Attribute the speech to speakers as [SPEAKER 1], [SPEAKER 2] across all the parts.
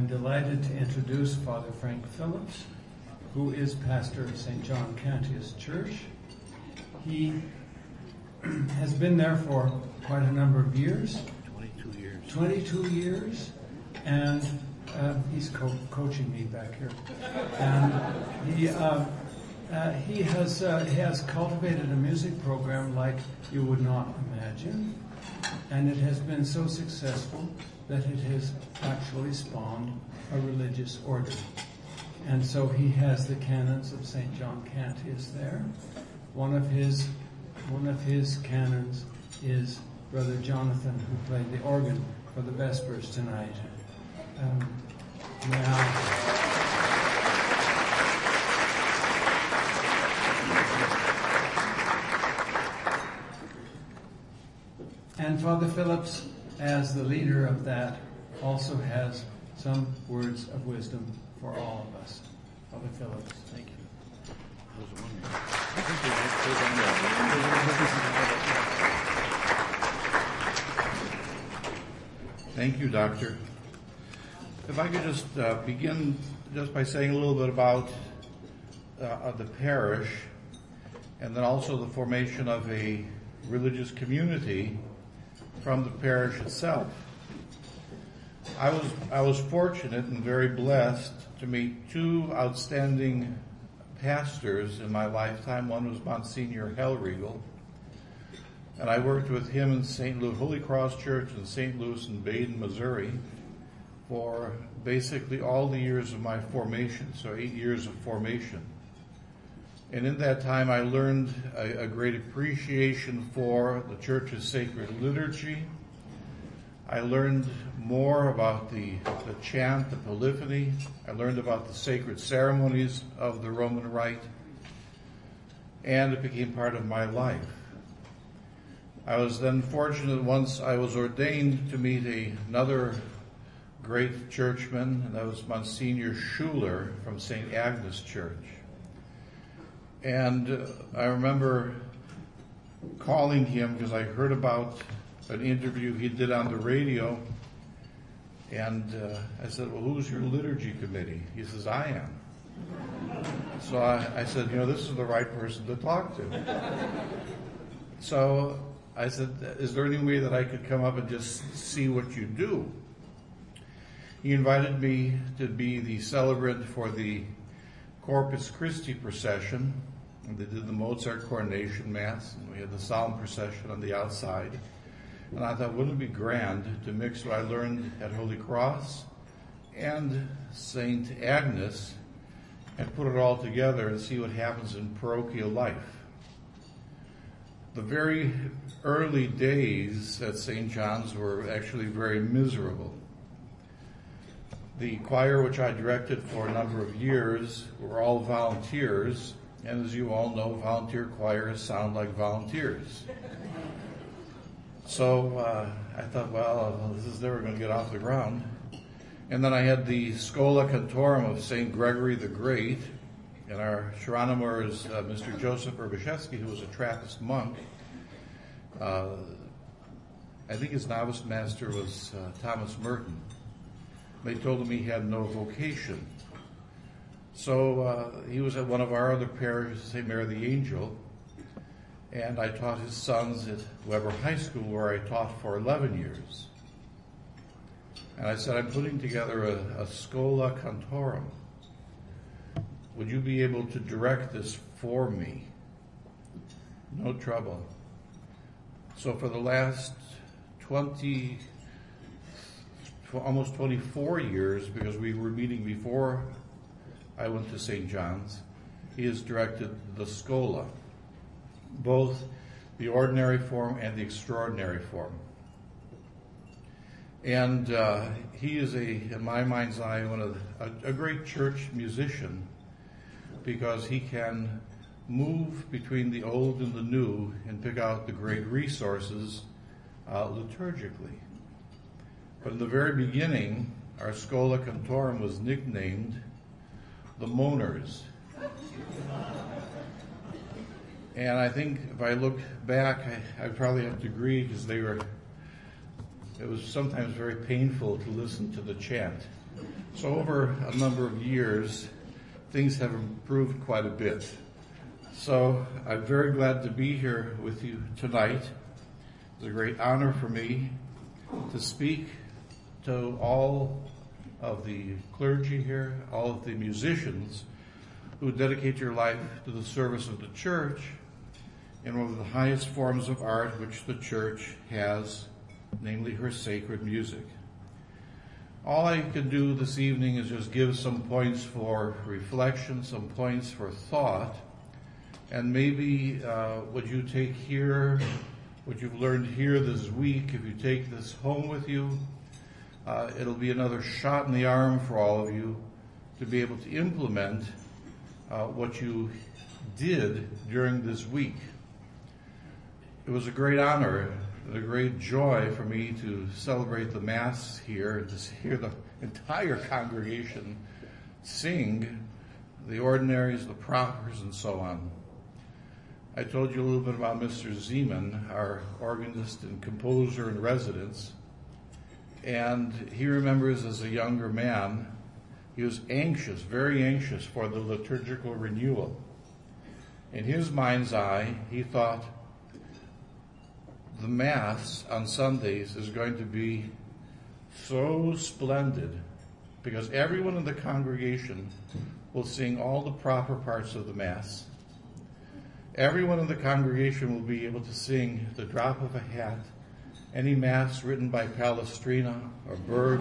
[SPEAKER 1] I'm delighted to introduce Father Frank Phillips, who is pastor of St. John Cantius Church. He has been there for quite a number of years. 22 years. And he's coaching me back here. And he has cultivated a music program like you would not imagine. And it has been so successful that it has actually spawned a religious order. And so he has the canons of St. John Cantius there. One of his canons is Brother Jonathan, who played the organ for the Vespers tonight. And Father Phillips, as the leader of that, also has some words of wisdom for all of us. Father Phillips, thank you.
[SPEAKER 2] Thank you, Doctor. If I could just begin just by saying a little bit about the parish, and then also the formation of a religious community from the parish itself. I was fortunate and very blessed to meet two outstanding pastors in my lifetime. One was Monsignor Hellriegel, and I worked with him in St. Louis Holy Cross Church in St. Louis and Baden, Missouri, for basically all the years of my formation, so 8 years of formation. And in that time, I learned a great appreciation for the Church's sacred liturgy. I learned more about the chant, the polyphony. I learned about the sacred ceremonies of the Roman Rite, and it became part of my life. I was then fortunate once I was ordained to meet another great churchman, and that was Monsignor Schuler from St. Agnes Church. And I remember calling him because I heard about an interview he did on the radio, and I said, well, who's your liturgy committee? He says, I am. So I said, this is the right person to talk to. So I said, is there any way that I could come up and just see what you do? He invited me to be the celebrant for the Corpus Christi procession. And they did the Mozart coronation mass, and we had the solemn procession on the outside. And I thought, wouldn't it be grand to mix what I learned at Holy Cross and St. Agnes and put it all together and see what happens in parochial life. The very early days at St. John's were actually very miserable. The choir, which I directed for a number of years, were all volunteers. And as you all know, volunteer choirs sound like volunteers. So I thought, well, this is never going to get off the ground. And then I had the Schola Cantorum of St. Gregory the Great, and our Hieronymor is Mr. Joseph Urbaszewski, who was a Trappist monk. I think his novice master was Thomas Merton. They told him he had no vocation. So he was at one of our other parishes, St. Mary the Angel, and I taught his sons at Weber High School, where I taught for 11 years. And I said, I'm putting together a Schola Cantorum. Would you be able to direct this for me? No trouble. So for the last almost 24 years, because we were meeting before I went to St. John's, he has directed the Schola, both the ordinary form and the extraordinary form. And he is in my mind's eye, a great church musician, because he can move between the old and the new and pick out the great resources liturgically. But in the very beginning, our Schola Cantorum was nicknamed the Moaners. And I think if I look back, I probably have to agree, because it was sometimes very painful to listen to the chant. So over a number of years, things have improved quite a bit. So I'm very glad to be here with you tonight. It's a great honor for me to speak to all of the clergy here, all of the musicians who dedicate your life to the service of the church in one of the highest forms of art which the church has, namely her sacred music. All I can do this evening is just give some points for reflection, some points for thought, and maybe what you take here, what you've learned here this week, if you take this home with you, it'll be another shot in the arm for all of you to be able to implement what you did during this week. It was a great honor and a great joy for me to celebrate the Mass here and to hear the entire congregation sing the ordinaries, the propers, and so on. I told you a little bit about Mr. Zeman, our organist and composer in residence, and he remembers as a younger man, he was anxious, very anxious for the liturgical renewal. In his mind's eye, he thought the Mass on Sundays is going to be so splendid because everyone in the congregation will sing all the proper parts of the Mass. Everyone in the congregation will be able to sing the drop of a hat, any Mass written by Palestrina or Byrd.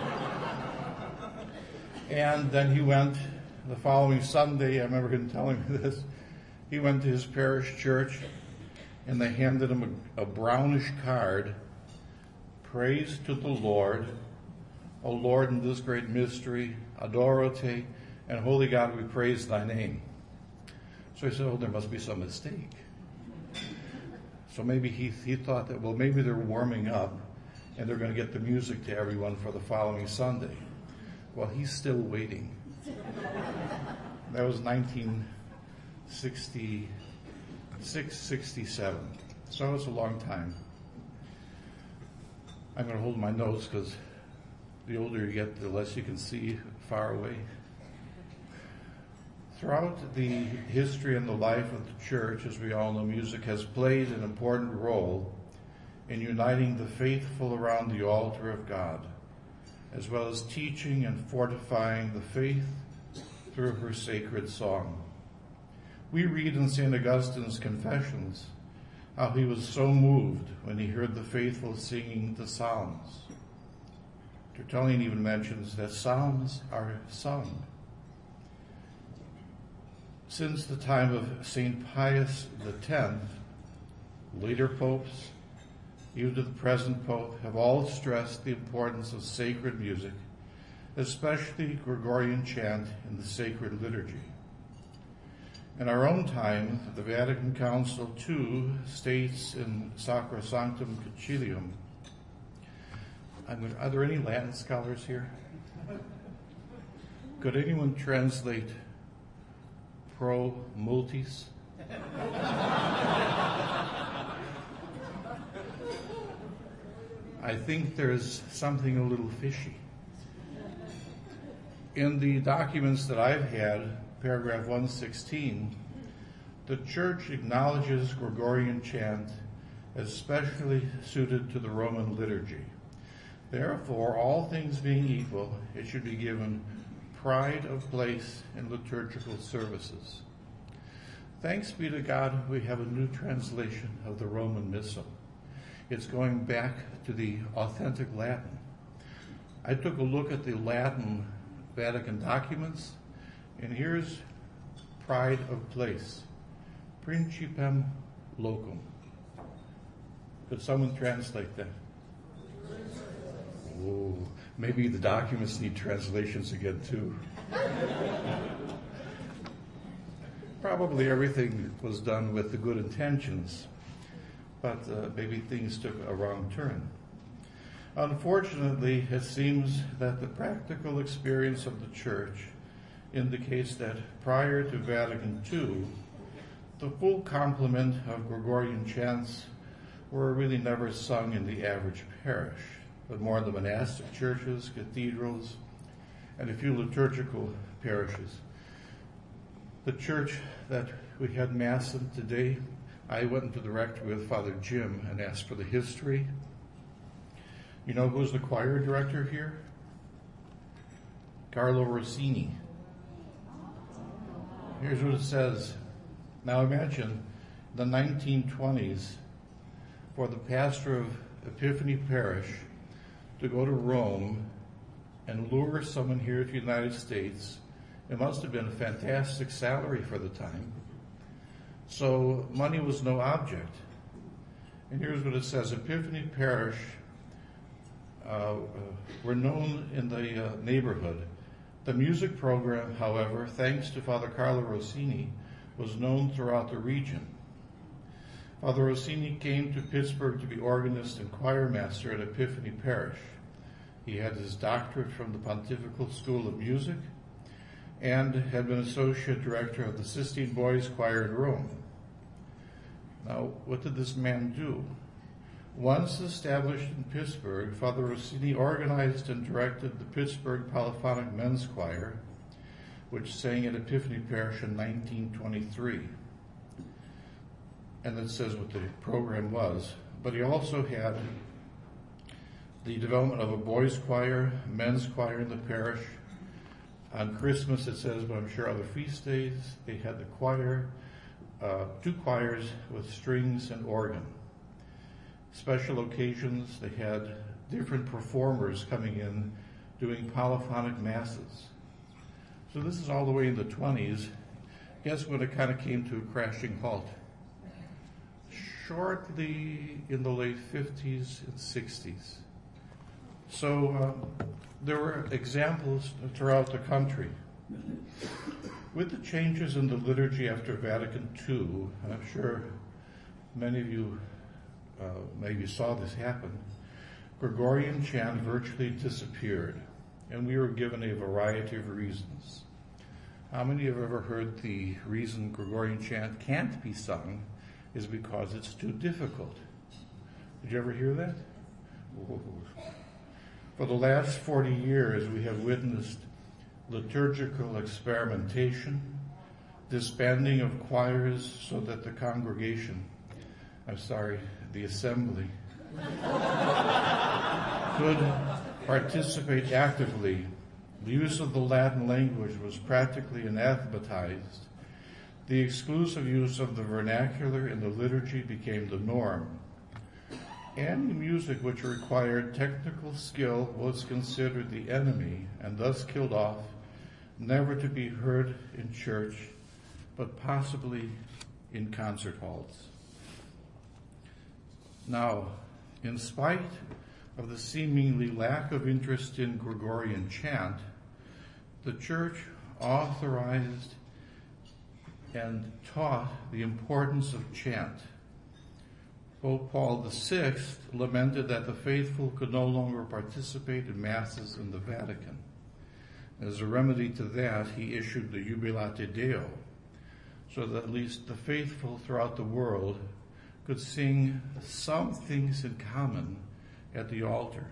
[SPEAKER 2] And then he went the following Sunday, I remember him telling me this, he went to his parish church and they handed him a brownish card. Praise to the Lord, O Lord, in this great mystery, adoro te, and holy God, we praise thy name. So he said, oh, there must be some mistake. So maybe he thought that, well, maybe they're warming up and they're going to get the music to everyone for the following Sunday. Well, he's still waiting. That was 1966, 67. So it's a long time. I'm going to hold my notes because the older you get, the less you can see far away. Throughout the history and the life of the church, as we all know, music has played an important role in uniting the faithful around the altar of God, as well as teaching and fortifying the faith through her sacred song. We read in St. Augustine's Confessions how he was so moved when he heard the faithful singing the Psalms. Tertullian even mentions that Psalms are sung. Since the time of St. Pius X, later popes, even to the present pope, have all stressed the importance of sacred music, especially Gregorian chant in the sacred liturgy. In our own time, the Vatican Council II states in Sacrosanctum Concilium, are there any Latin scholars here? Could anyone translate pro multis? I think there's something a little fishy. In the documents that I've had, paragraph 116, the Church acknowledges Gregorian chant as specially suited to the Roman liturgy. Therefore, all things being equal, it should be given pride of place in liturgical services. Thanks be to God, we have a new translation of the Roman Missal. It's going back to the authentic Latin. I took a look at the Latin Vatican documents, and here's pride of place. Principem locum. Could someone translate that? Oh, maybe the documents need translations again too. Probably everything was done with the good intentions, but maybe things took a wrong turn. Unfortunately, it seems that the practical experience of the Church indicates that prior to Vatican II, the full complement of Gregorian chants were really never sung in the average parish, but more in the monastic churches, cathedrals, and a few liturgical parishes. The church that we had Mass in today, I went into the rectory with Father Jim and asked for the history. You know who's the choir director here? Carlo Rossini. Here's what it says. Now imagine the 1920s for the pastor of Epiphany Parish to go to Rome and lure someone here to the United States. It must have been a fantastic salary for the time. So money was no object. And here's what it says. Epiphany Parish were known in the neighborhood. The music program, however, thanks to Father Carlo Rossini, was known throughout the region. Father Rossini came to Pittsburgh to be organist and choir master at Epiphany Parish. He had his doctorate from the Pontifical School of Music and had been associate director of the Sistine Boys Choir in Rome. Now, what did this man do? Once established in Pittsburgh, Father Rossini organized and directed the Pittsburgh Polyphonic Men's Choir, which sang at Epiphany Parish in 1923. And it says what the program was. But he also had the development of a boys' choir, men's choir in the parish. On Christmas, it says, but I'm sure other feast days, they had the choir, 2 choirs with strings and organ. Special occasions, they had different performers coming in doing polyphonic masses. So this is all the way in the 20s. Guess when it kind of came to a crashing halt? Shortly in the late 50s and 60s. So there were examples throughout the country. With the changes in the liturgy after Vatican II, and I'm sure many of you maybe saw this happen, Gregorian chant virtually disappeared, and we were given a variety of reasons. How many have ever heard the reason Gregorian chant can't be sung is because it's too difficult? Did you ever hear that? For the last 40 years, we have witnessed liturgical experimentation, disbanding of choirs so that the assembly could participate actively. The use of the Latin language was practically anathematized. The exclusive use of the vernacular in the liturgy became the norm. Any music which required technical skill was considered the enemy and thus killed off, never to be heard in church, but possibly in concert halls. Now, in spite of the seemingly lack of interest in Gregorian chant, the church authorized and taught the importance of chant. Pope Paul VI lamented that the faithful could no longer participate in masses in the Vatican. As a remedy to that, he issued the Jubilate Deo, so that at least the faithful throughout the world could sing some things in common at the altar.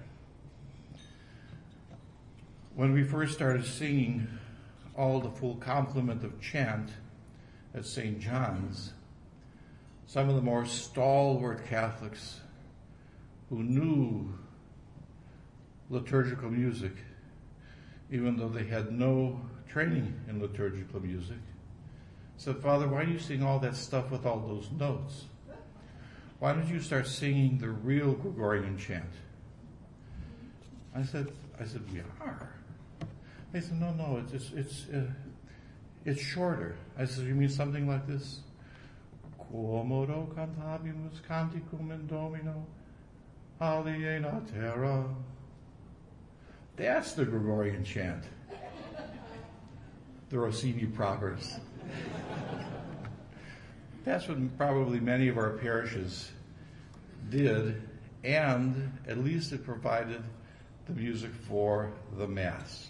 [SPEAKER 2] When we first started singing all the full complement of chant at St. John's, some of the more stalwart Catholics who knew liturgical music, even though they had no training in liturgical music, said, "Father, why do you sing all that stuff with all those notes? Why don't you start singing the real Gregorian chant?" I said, "We are." They said, "No, it's shorter." I said, "You mean something like this? Quomodo cantabimus canticum in Domino, aliena terra." That's the Gregorian chant. The Rossini Proverbs. That's what probably many of our parishes did, and at least it provided the music for the Mass.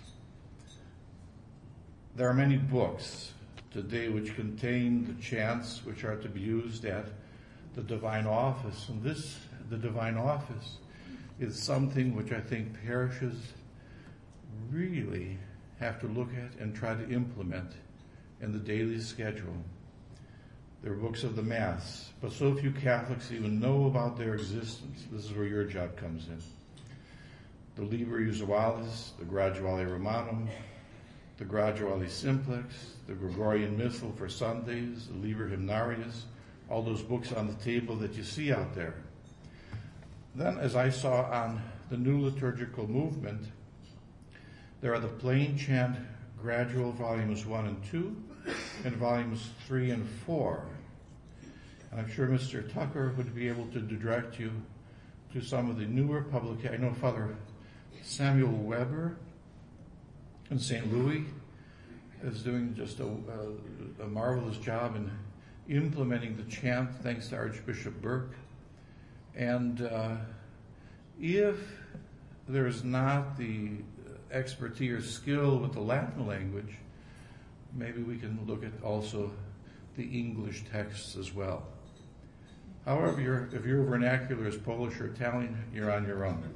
[SPEAKER 2] There are many books today which contain the chants which are to be used at the Divine Office, and the Divine Office, is something which I think parishes really have to look at and try to implement in the daily schedule. They're books of the Mass, but so few Catholics even know about their existence. This is where your job comes in. The Liber Usualis, the Graduale Romanum, the Graduale Simplex, the Gregorian Missal for Sundays, the Liber Hymnarius, all those books on the table that you see out there. Then, as I saw on the New Liturgical Movement, there are the Plain Chant Gradual Volumes 1 and 2, and Volumes 3 and 4. And I'm sure Mr. Tucker would be able to direct you to some of the newer publications. I know Father Samuel Weber in St. Louis is doing just a marvelous job in implementing the chant, thanks to Archbishop Burke. And if there's not the expertise or skill with the Latin language, maybe we can look at also the English texts as well. However, if your vernacular is Polish or Italian, you're on your own.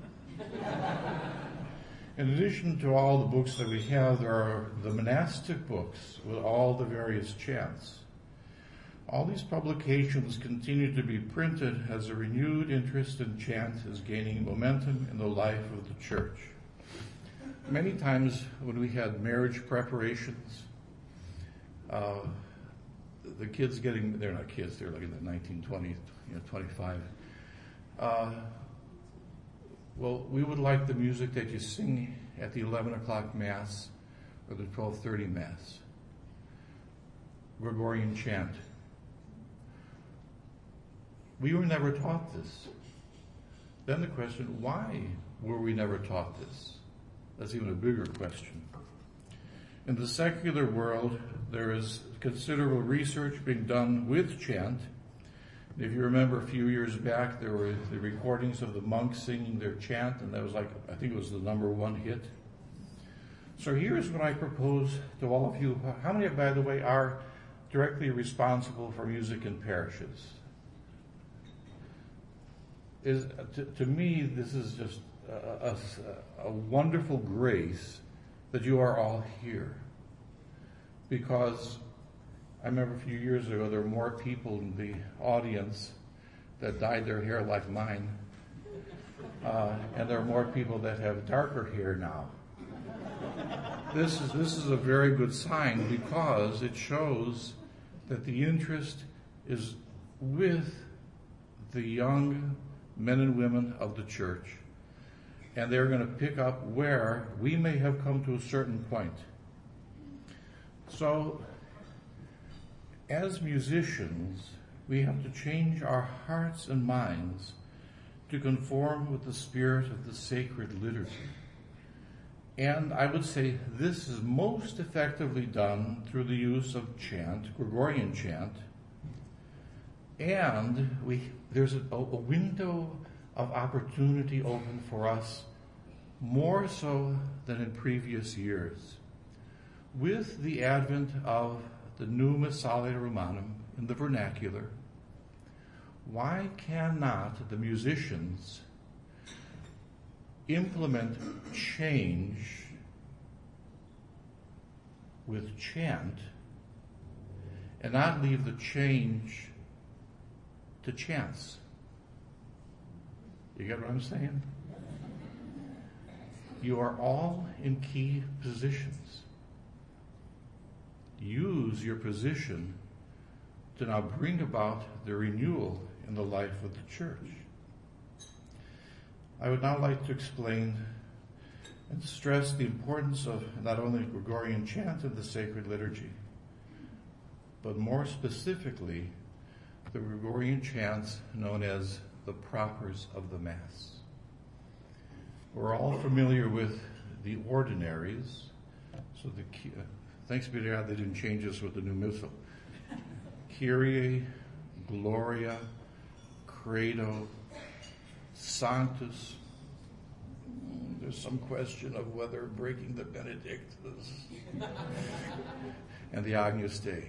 [SPEAKER 2] In addition to all the books that we have, there are the monastic books with all the various chants. All these publications continue to be printed as a renewed interest in chant is gaining momentum in the life of the Church. Many times when we had marriage preparations, the kids they're not kids, they're like in the 19, 20, 25. Well, we would like the music that you sing at the 11 o'clock Mass or the 12:30 Mass. Gregorian chant. We were never taught this. Then the question, why were we never taught this? That's even a bigger question. In the secular world, there is considerable research being done with chant. If you remember a few years back, there were the recordings of the monks singing their chant, and that was I think it was the #1 hit. So here's what I propose to all of you. How many, by the way, are directly responsible for music in parishes? To me, this is just a wonderful grace that you are all here. Because I remember a few years ago, there were more people in the audience that dyed their hair like mine, and there are more people that have darker hair now. This is a very good sign, because it shows that the interest is with the young men and women of the Church, and they're going to pick up where we may have come to a certain point. So, as musicians, we have to change our hearts and minds to conform with the spirit of the sacred liturgy. And I would say this is most effectively done through the use of chant, Gregorian chant, and there's a window of opportunity open for us, more so than in previous years. With the advent of the new Missale Romanum in the vernacular, why cannot the musicians implement change with chant and not leave the change to chance? You get what I'm saying? You are all in key positions. Use your position to now bring about the renewal in the life of the Church. I would now like to explain and stress the importance of not only Gregorian chant in the sacred liturgy, but more specifically, the Gregorian chants known as the propers of the Mass. We're all familiar with the ordinaries, so thanks be to God they didn't change us with the new missal. Kyrie, Gloria, Credo, Sanctus. There's some question of whether breaking the Benedict is, and the Agnus Dei.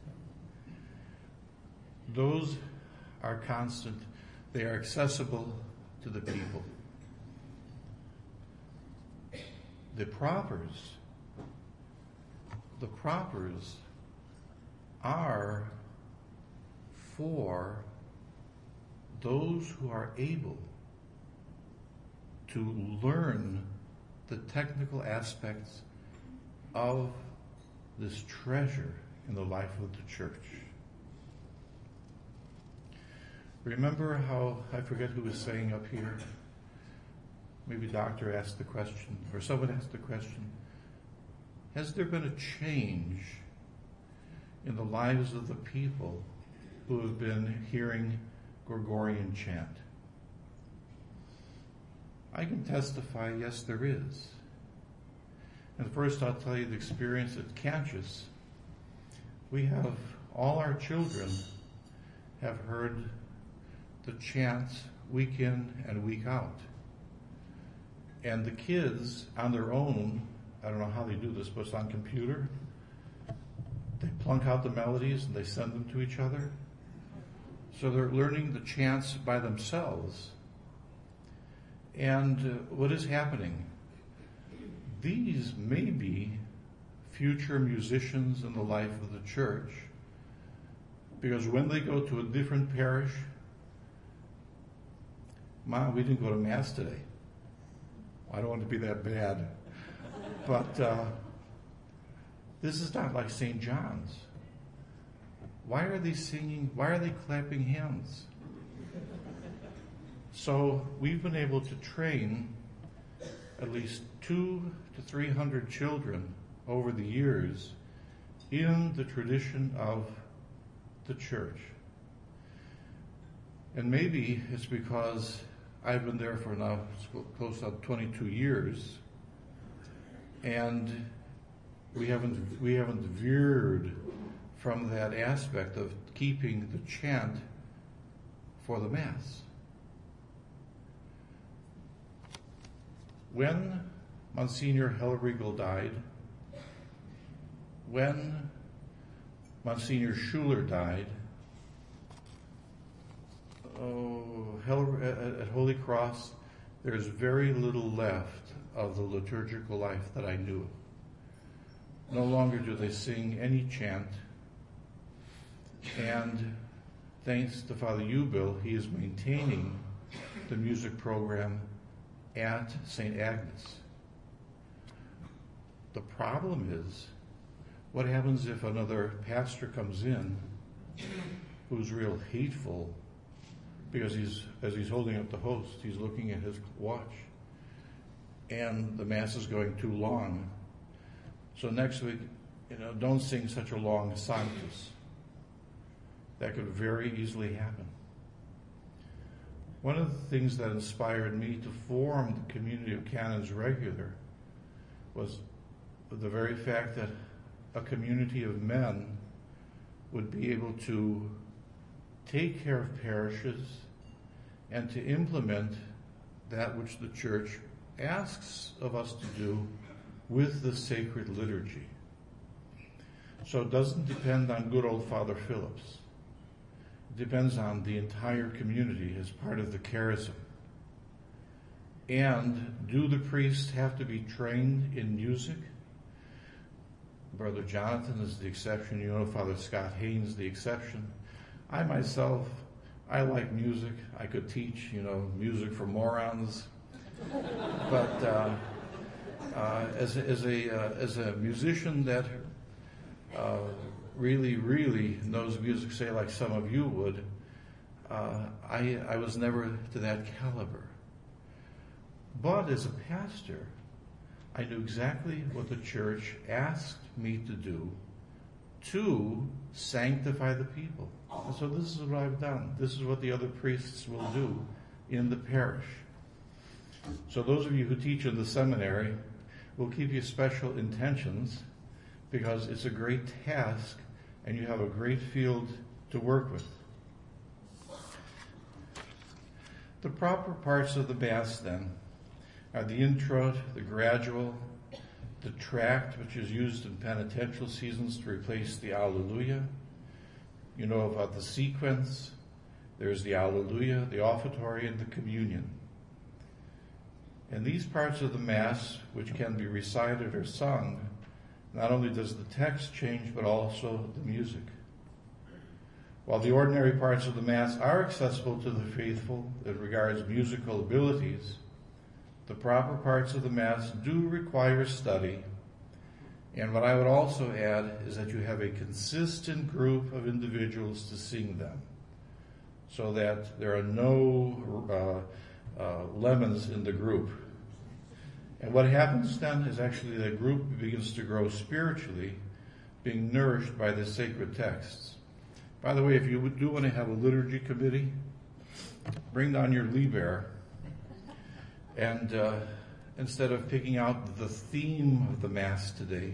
[SPEAKER 2] Those are constant. They are accessible to the people. The propers propers are for those who are able to learn the technical aspects of this treasure in the life of the church. Remember how, I forget who was saying up here, maybe Doctor asked the question, or someone asked the question, has there been a change in the lives of the people who have been hearing Gregorian chant? I can testify, yes, there is. And first I'll tell you the experience at Canchas. We have, all our children have heard the chants week in and week out. And the kids on their own, I don't know how they do this, but it's on computer. They plunk out the melodies and they send them to each other. So they're learning the chants by themselves. And what is happening? These may be future musicians in the life of the church, because when they go to a different parish, Mom, we didn't go to Mass today. I don't want to be that bad. But this is not like St. John's. Why are they singing? Why are they clapping hands? So we've been able to train at least 200 to 300 children over the years in the tradition of the church. And maybe it's because I've been there for now close to 22 years, and we haven't veered from that aspect of keeping the chant for the Mass. When Monsignor Hellriegel died, when Monsignor Schuler died, at Holy Cross, there's very little left of the liturgical life that I knew. No longer do they sing any chant. And thanks to Father Ubil, he is maintaining the music program at St. Agnes. The problem is, what happens if another pastor comes in who's real hateful, because as he's holding up the host, he's looking at his watch, and the Mass is going too long. So next week, don't sing such a long Sanctus. That could very easily happen. One of the things that inspired me to form the community of Canons Regular was the very fact that a community of men would be able to take care of parishes and to implement that which the Church asks of us to do with the sacred liturgy. So it doesn't depend on good old Father Phillips. It depends on the entire community as part of the charism. And do the priests have to be trained in music? Brother Jonathan is the exception. Father Scott Haynes the exception. I myself, I like music. I could teach, music for morons. But as a musician that really knows music, say like some of you would, I was never to that caliber. But as a pastor, I knew exactly what the Church asked me to do to sanctify the people. And so this is what I've done. This is what the other priests will do in the parish. So those of you who teach in the seminary, we'll give you special intentions because it's a great task and you have a great field to work with. The proper parts of the Mass then are the introit, the gradual, the tract, which is used in penitential seasons to replace the Alleluia. You know about the sequence. There's the Alleluia, the offertory, and the communion. And these parts of the Mass, which can be recited or sung, Not only does the text change, but also the music. While the ordinary parts of the Mass are accessible to the faithful as regards musical abilities, the proper parts of the Mass do require study. And what I would also add is that you have a consistent group of individuals to sing them, so that there are no lemons in the group. And what happens then is actually the group begins to grow spiritually, being nourished by the sacred texts. By the way, if you do want to have a liturgy committee, bring down your Liber, and instead of picking out the theme of the Mass today,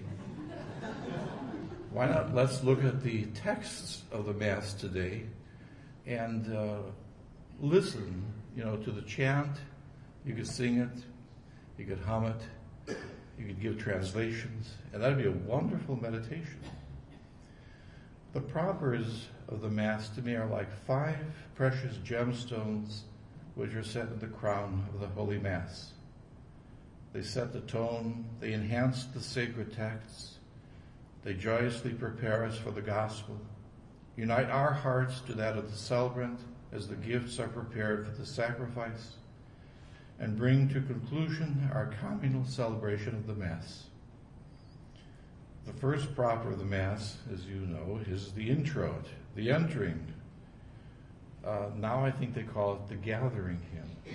[SPEAKER 2] why not let's look at the texts of the Mass today and listen, to the chant. You could sing it, you could hum it, you could give translations, and that'd be a wonderful meditation. The propers of the Mass to me are like 5 precious gemstones which are set in the crown of the Holy Mass. They set the tone, they enhance the sacred texts, they joyously prepare us for the gospel, unite our hearts to that of the celebrant as the gifts are prepared for the sacrifice, and bring to conclusion our communal celebration of the Mass. The first proper of the Mass, as you know, is the introit, the entering. Now I think they call it the gathering hymn.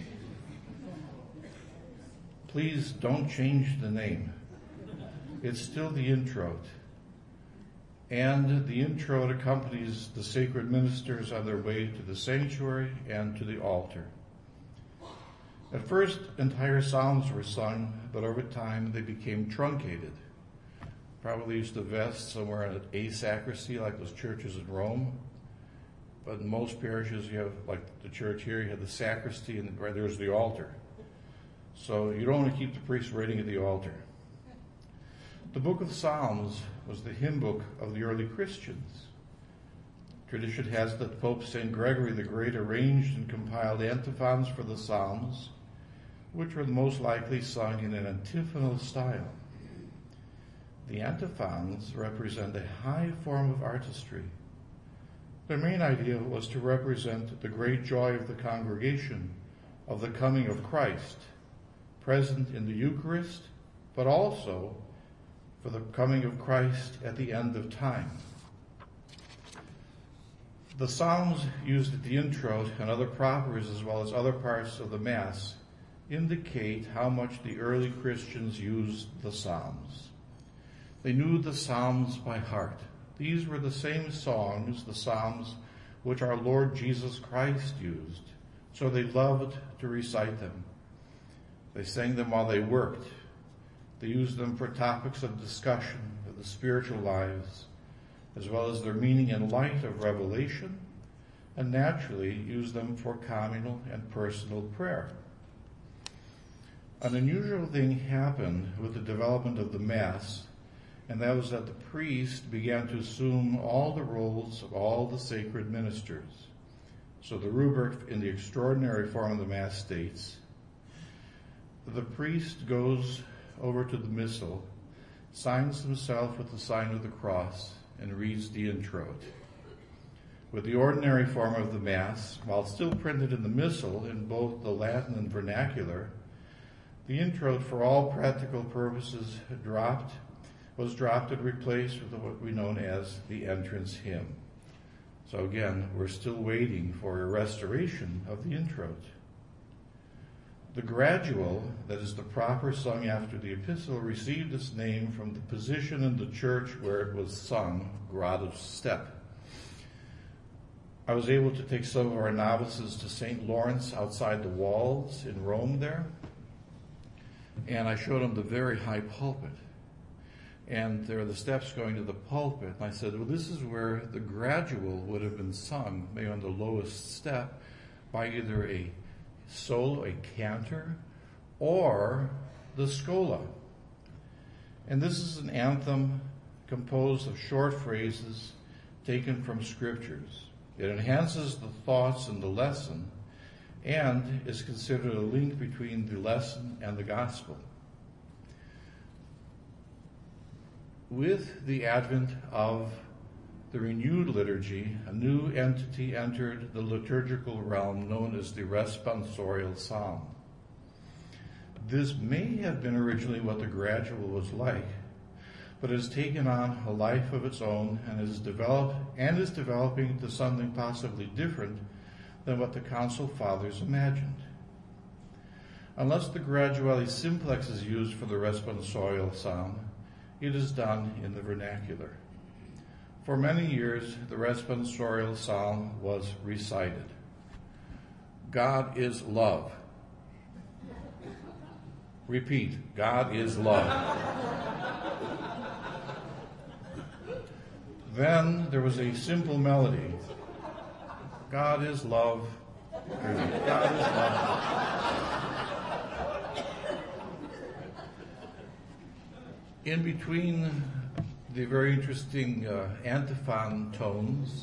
[SPEAKER 2] Please don't change the name. It's still the introit. And the introit accompanies the sacred ministers on their way to the sanctuary and to the altar. At first, entire psalms were sung, but over time they became truncated. Probably used to vest somewhere in a sacristy like those churches in Rome. But in most parishes you have, like the church here, you have the sacristy and right there's the altar. So you don't want to keep the priest writing at the altar. The book of Psalms was the hymn book of the early Christians. Tradition has that Pope St. Gregory the Great arranged and compiled antiphons for the Psalms, which were most likely sung in an antiphonal style. The antiphons represent a high form of artistry. Their main idea was to represent the great joy of the congregation of the coming of Christ, present in the Eucharist, but also for the coming of Christ at the end of time. The Psalms used at the introit and other propers as well as other parts of the Mass indicate how much the early Christians used the Psalms. They knew the Psalms by heart. These were the same songs, the Psalms, which our Lord Jesus Christ used, so they loved to recite them. They sang them while they worked. They used them for topics of discussion of the spiritual lives, as well as their meaning in light of revelation, and naturally used them for communal and personal prayer. An unusual thing happened with the development of the Mass, and that was that the priest began to assume all the roles of all the sacred ministers. So the rubric in the extraordinary form of the Mass states, the priest goes over to the missal, signs himself with the sign of the cross, and reads the introit. With the ordinary form of the Mass, while still printed in the missal in both the Latin and vernacular, the introit for all practical purposes was dropped and replaced with what we know as the entrance hymn. So again, we're still waiting for a restoration of the introit. The gradual, that is the proper sung after the epistle, received its name from the position in the church where it was sung, grotto step. I was able to take some of our novices to St. Lawrence outside the walls in Rome there, and I showed them the very high pulpit. And there are the steps going to the pulpit. And I said, well, this is where the gradual would have been sung, maybe on the lowest step, by either a solo, a cantor, or the scola. And this is an anthem composed of short phrases taken from scriptures. It enhances the thoughts in the lesson and is considered a link between the lesson and the gospel. with the advent of the renewed liturgy, a new entity entered the liturgical realm known as the responsorial psalm. This may have been originally what the gradual was like, but has taken on a life of its own and is developing into something possibly different than what the Council Fathers imagined. Unless the graduale simplex is used for the responsorial psalm, it is done in the vernacular. For many years, the responsorial psalm was recited. God is love. Repeat, God is love. Then there was a simple melody. God is love. God is love. In between the very interesting antiphon tones,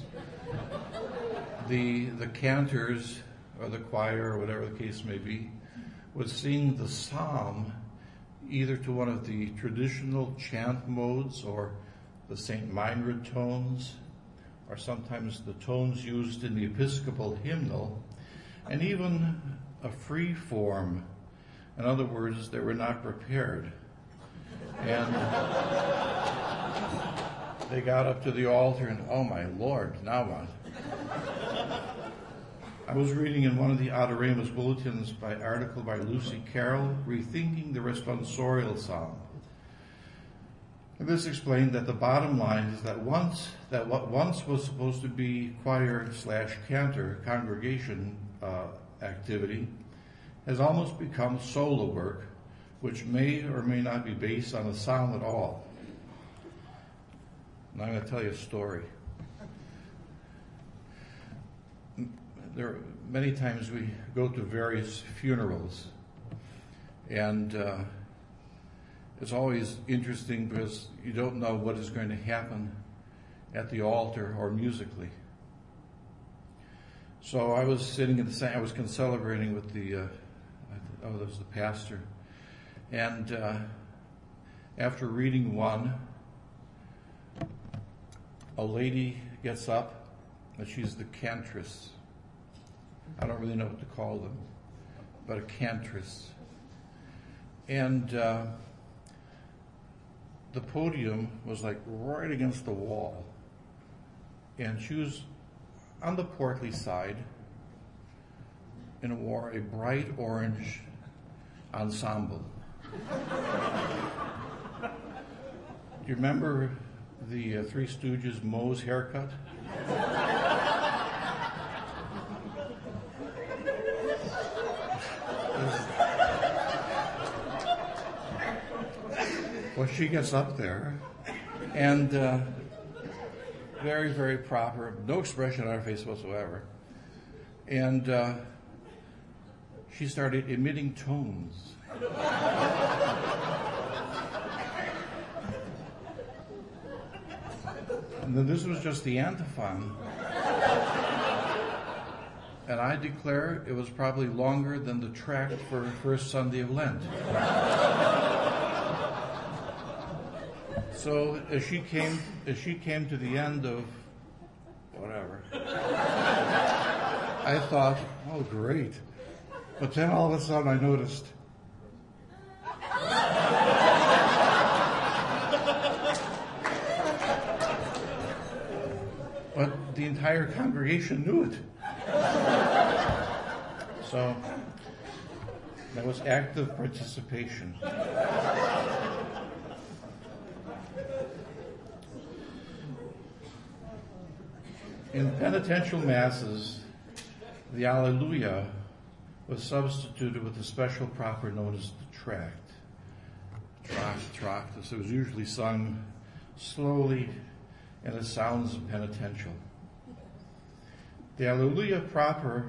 [SPEAKER 2] the cantors or the choir or whatever the case may be would sing the psalm either to one of the traditional chant modes or the St. Meinrad tones, or sometimes the tones used in the Episcopal hymnal, and even a free form. In other words, they were not prepared. And they got up to the altar and, oh my Lord, now what? I was reading in one of the Adoremus bulletins article by Lucy Carroll, Rethinking the Responsorial Psalm. And this explained that the bottom line is that what once was supposed to be choir/cantor congregation activity has almost become solo work, which may or may not be based on a psalm at all. And I'm going to tell you a story. There are many times we go to various funerals, and it's always interesting because you don't know what is going to happen at the altar or musically. So I was sitting in I was celebrating with there was the pastor, and after reading one, a lady gets up, and she's the cantress. I don't really know what to call them, but a cantress. And the podium was like right against the wall. And she was on the portly side and wore a bright orange ensemble. Do you remember the Three Stooges' Moe's haircut? Well, she gets up there, and very, very proper, no expression on her face whatsoever. And she started emitting tones. And then this was just the antiphon. And I declare it was probably longer than the tract for First Sunday of Lent. So as she came to the end of whatever, I thought, oh great. But then all of a sudden I noticed but the entire congregation knew it. So that was active participation. In penitential masses, the Alleluia was substituted with a special proper known as the tract. Tract. So it was usually sung slowly and it sounds penitential. The Alleluia proper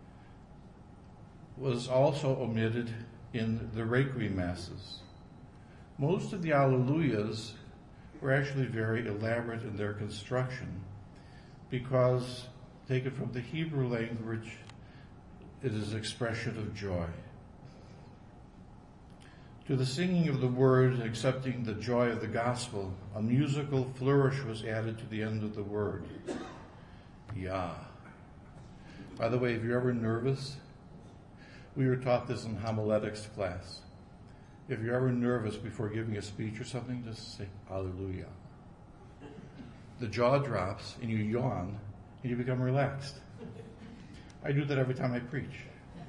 [SPEAKER 2] was also omitted in the Requiem masses. Most of the Alleluias were actually very elaborate in their construction because, taken from the Hebrew language, it is expression of joy. To the singing of the word and accepting the joy of the gospel, a musical flourish was added to the end of the word. Yah. By the way, if you're ever nervous, we were taught this in homiletics class. If you're ever nervous before giving a speech or something, just say, Hallelujah. The jaw drops and you yawn and you become relaxed. I do that every time I preach.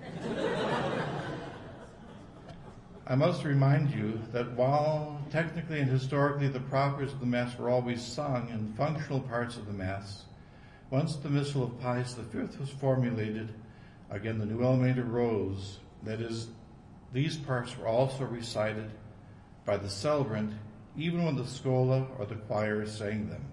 [SPEAKER 2] I must remind you that while technically and historically the prophets of the Mass were always sung in functional parts of the Mass, once the Missal of Pius V was formulated, again the new element arose, that is, these parts were also recited by the celebrant even when the schola or the choir sang them.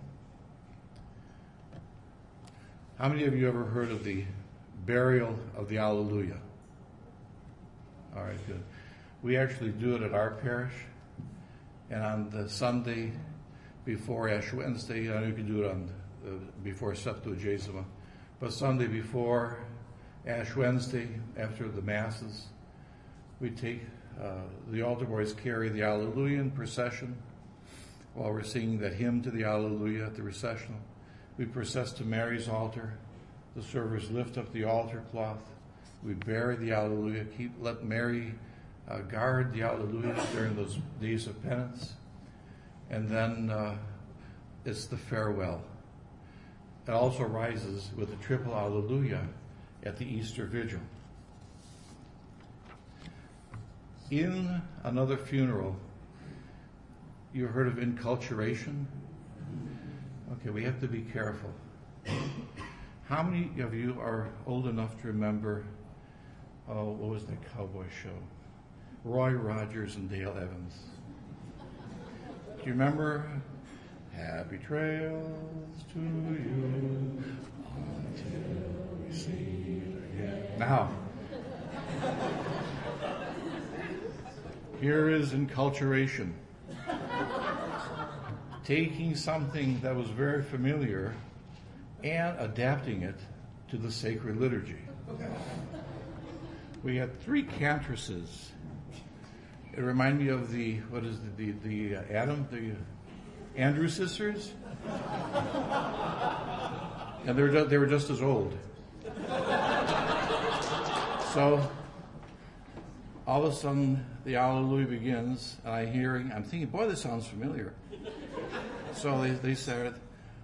[SPEAKER 2] How many of you ever heard of the burial of the Alleluia? All right, good. We actually do it at our parish, and on the Sunday before Ash Wednesday, I know you can do it on before Septuagesima, but Sunday before Ash Wednesday, after the Masses, we take, the altar boys carry the Alleluia in procession while we're singing that hymn to the Alleluia at the recessional. We process to Mary's altar. The servers lift up the altar cloth. We bury the Alleluia. Let Mary guard the Alleluia during those days of penance. And then it's the farewell. It also rises with the triple Alleluia at the Easter Vigil. In another funeral, you heard of inculturation? Okay, we have to be careful. How many of you are old enough to remember, what was that cowboy show? Roy Rogers and Dale Evans. Do you remember? Happy trails to you until we see again. Now, here is enculturation. Taking something that was very familiar and adapting it to the sacred liturgy. We had 3 cantresses. It reminded me of the Andrew sisters, and they were just as old. So all of a sudden the Alleluia begins, and I'm thinking, boy, this sounds familiar. So they started,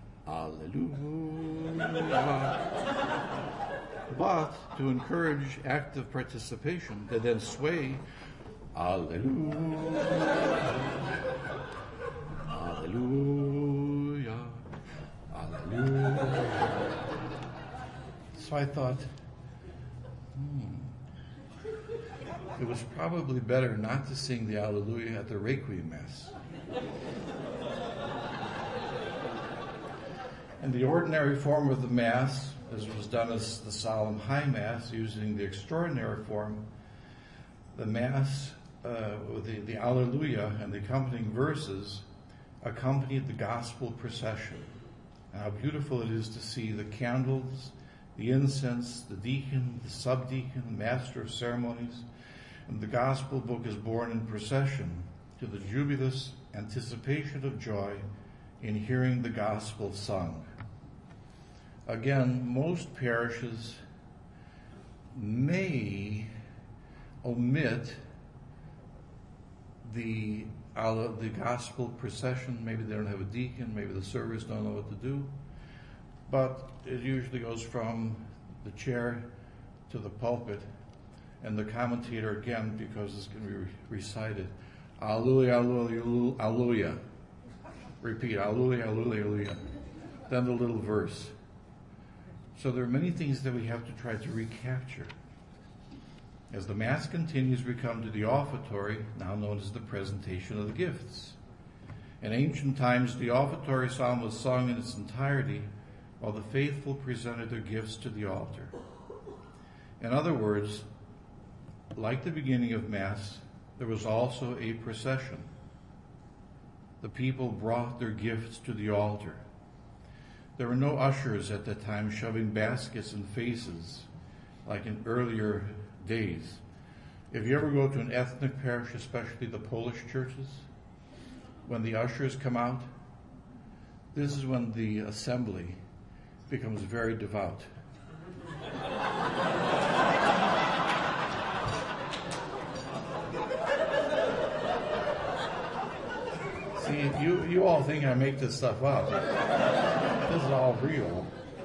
[SPEAKER 2] Alleluia. But to encourage active participation, they then sway, Alleluia, Alleluia, Alleluia. So I thought, it was probably better not to sing the Alleluia at the Requiem Mass. In the ordinary form of the Mass, as was done as the Solemn High Mass, using the extraordinary form, the Mass, with the Alleluia and the accompanying verses, accompanied the Gospel procession. And how beautiful it is to see the candles, the incense, the deacon, the subdeacon, the master of ceremonies, and the Gospel book is borne in procession to the jubilous anticipation of joy in hearing the Gospel sung. Again, most parishes may omit the Gospel procession. Maybe they don't have a deacon, maybe the servers don't know what to do, but it usually goes from the chair to the pulpit, and the commentator again, because it's going to be recited, Alleluia, Alleluia, Alleluia. Repeat, Alleluia, Alleluia, Alleluia. Then the little verse. So there are many things that we have to try to recapture. As the Mass continues, we come to the offertory, now known as the presentation of the gifts. In ancient times, the offertory psalm was sung in its entirety while the faithful presented their gifts to the altar. In other words, like the beginning of Mass, there was also a procession. The people brought their gifts to the altar. There were no ushers at that time shoving baskets in faces like in earlier days. If you ever go to an ethnic parish, especially the Polish churches, when the ushers come out, this is when the assembly becomes very devout. See, you all think I make this stuff up. This is all real.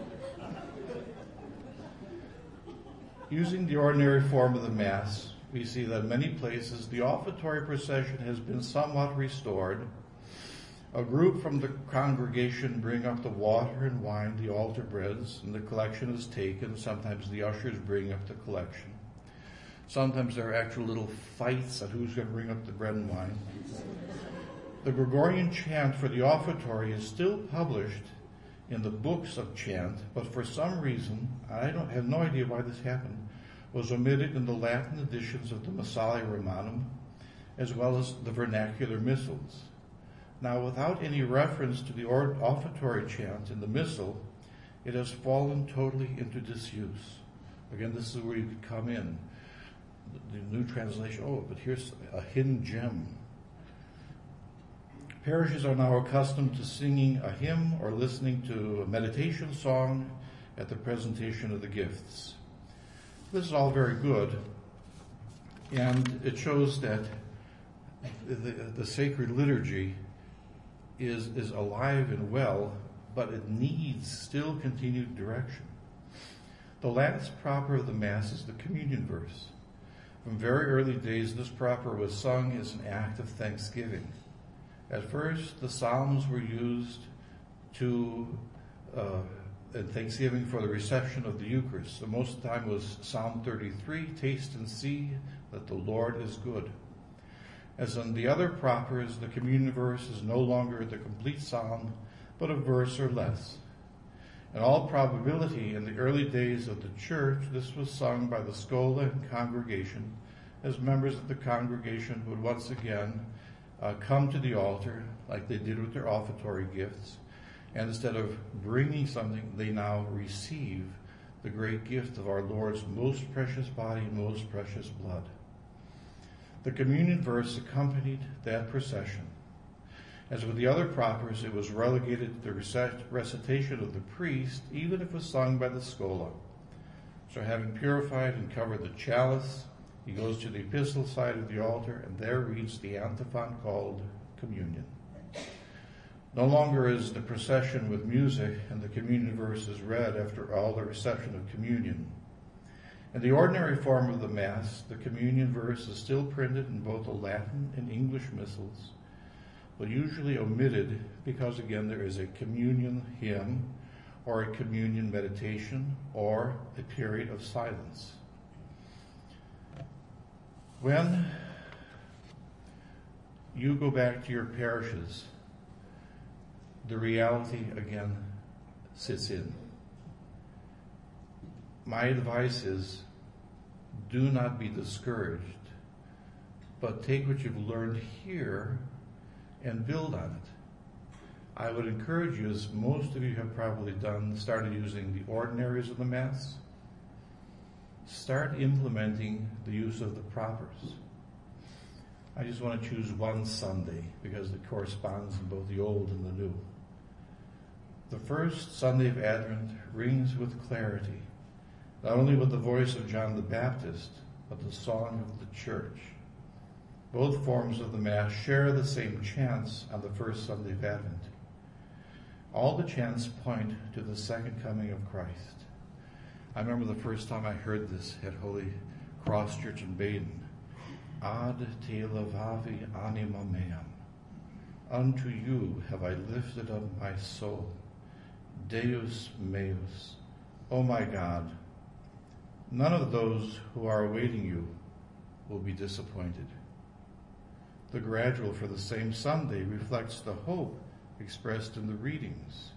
[SPEAKER 2] Using the ordinary form of the Mass, we see that in many places the offertory procession has been somewhat restored. A group from the congregation bring up the water and wine, the altar breads, and the collection is taken. Sometimes the ushers bring up the collection. Sometimes there are actual little fights on who's going to bring up the bread and wine. The Gregorian chant for the offertory is still published in the books of chant, but for some reason, I have no idea why this happened, was omitted in the Latin editions of the Missale Romanum, as well as the vernacular missals. Now, without any reference to the offertory chant in the missal, it has fallen totally into disuse. Again, this is where you could come in. The new translation, but here's a hidden gem. Parishes are now accustomed to singing a hymn or listening to a meditation song at the presentation of the gifts. This is all very good, and it shows that the sacred liturgy is alive and well, but it needs still continued direction. The last proper of the Mass is the communion verse. From very early days, this proper was sung as an act of thanksgiving. At first, the Psalms were used in thanksgiving for the reception of the Eucharist. So most of the time was Psalm 33, taste and see that the Lord is good. As in the other propers, the communion verse is no longer the complete psalm, but a verse or less. In all probability, in the early days of the church, this was sung by the schola and congregation, as members of the congregation would once again come to the altar like they did with their offertory gifts, and instead of bringing something, they now receive the great gift of our Lord's most precious body and most precious blood. The communion verse accompanied that procession. As with the other propers, it was relegated to the recitation of the priest, even if it was sung by the schola. So having purified and covered the chalice, he goes to the epistle side of the altar and there reads the antiphon called communion. No longer is the procession with music and the communion verse is read after all the reception of communion. In the ordinary form of the Mass, the communion verse is still printed in both the Latin and English missals, but usually omitted because, again, there is a communion hymn or a communion meditation or a period of silence. When you go back to your parishes, the reality again sits in. My advice is, do not be discouraged, but take what you've learned here and build on it. I would encourage you, as most of you have probably done, started using the ordinaries of the Mass. Start implementing the use of the propers. I just want to choose one Sunday because it corresponds in both the Old and the New. The first Sunday of Advent rings with clarity, not only with the voice of John the Baptist, but the song of the Church. Both forms of the Mass share the same chants on the first Sunday of Advent. All the chants point to the second coming of Christ. I remember the first time I heard this at Holy Cross Church in Baden. Ad te levavi anima meam. Unto you have I lifted up my soul. Deus meus. O my God, none of those who are awaiting you will be disappointed. The gradual for the same Sunday reflects the hope expressed in the readings.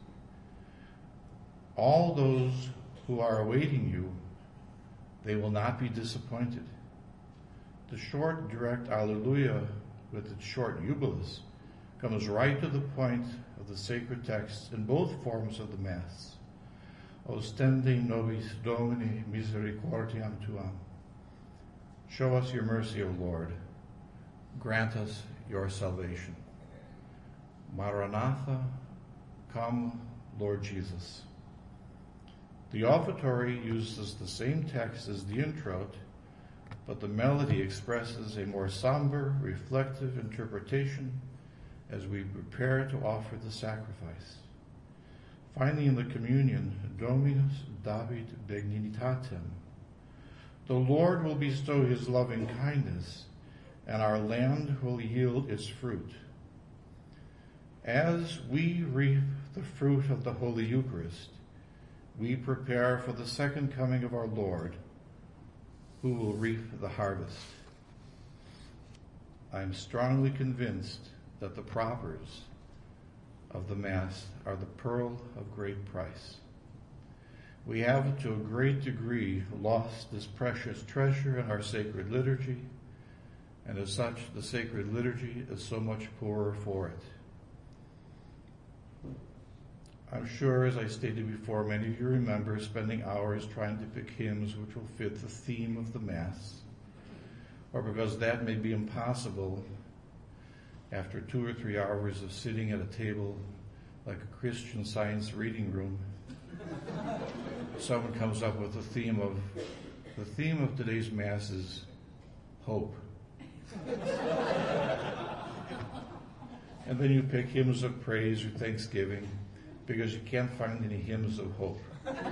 [SPEAKER 2] All those who are awaiting you, they will not be disappointed. The short, direct Alleluia with its short Jubilus comes right to the point of the sacred text in both forms of the Mass. Ostende nobis Domini misericordiam tuam. Show us your mercy, O Lord. Grant us your salvation. Maranatha, come, Lord Jesus. The offertory uses the same text as the introit, but the melody expresses a more somber, reflective interpretation as we prepare to offer the sacrifice. Finally, in the communion, Dominus David Benignitatem. The Lord will bestow his loving kindness, and our land will yield its fruit. As we reap the fruit of the Holy Eucharist, we prepare for the second coming of our Lord, who will reap the harvest. I am strongly convinced that the propers of the Mass are the pearl of great price. We have, to a great degree, lost this precious treasure in our sacred liturgy, and as such, the sacred liturgy is so much poorer for it. I'm sure, as I stated before, many of you remember spending hours trying to pick hymns which will fit the theme of the Mass, or because that may be impossible, after 2 or 3 hours of sitting at a table like a Christian Science reading room, someone comes up with the theme of today's Mass is hope. And then you pick hymns of praise or thanksgiving because you can't find any hymns of hope.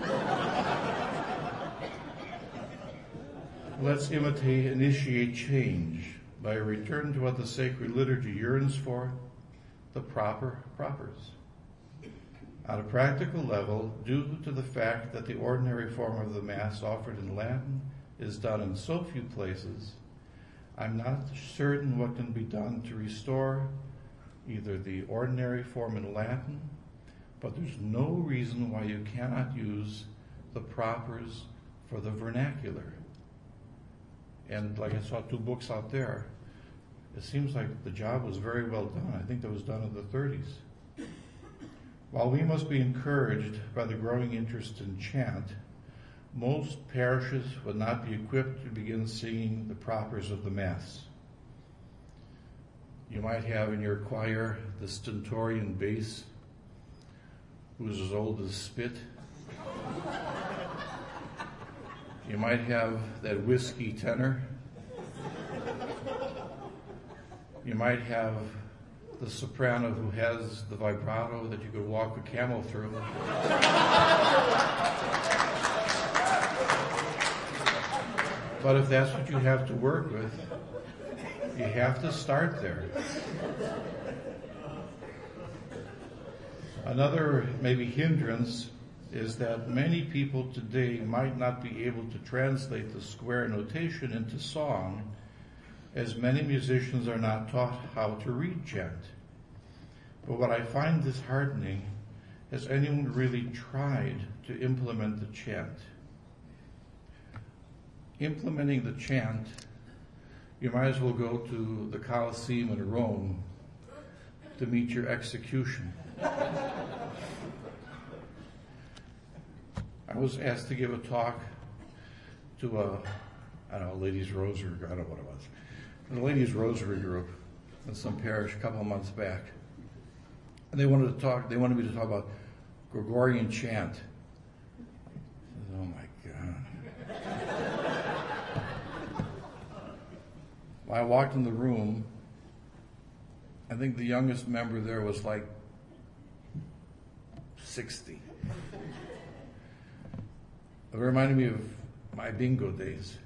[SPEAKER 2] Let's initiate change by a return to what the sacred liturgy yearns for, the propers. On a practical level, due to the fact that the ordinary form of the Mass offered in Latin is done in so few places, I'm not certain what can be done to restore either the ordinary form in Latin, but there's no reason why you cannot use the propers for the vernacular. And like I saw 2 books out there, it seems like the job was very well done. I think that was done in the 30s. While we must be encouraged by the growing interest in chant, most parishes would not be equipped to begin singing the propers of the Mass. You might have in your choir the stentorian bass, who's as old as spit. You might have that whiskey tenor. You might have the soprano who has the vibrato that you could walk a camel through. But if that's what you have to work with, you have to start there. Another maybe hindrance is that many people today might not be able to translate the square notation into song, as many musicians are not taught how to read chant. But what I find disheartening, has anyone really tried to implement the chant? Implementing the chant, you might as well go to the Colosseum in Rome to meet your execution. I was asked to give a talk to a ladies' rosary, I don't know what it was, a ladies' rosary group in some parish a couple of months back. And they wanted me to talk about Gregorian chant. I said, oh my God. When I walked in the room, I think the youngest member there was like 60. It reminded me of my bingo days.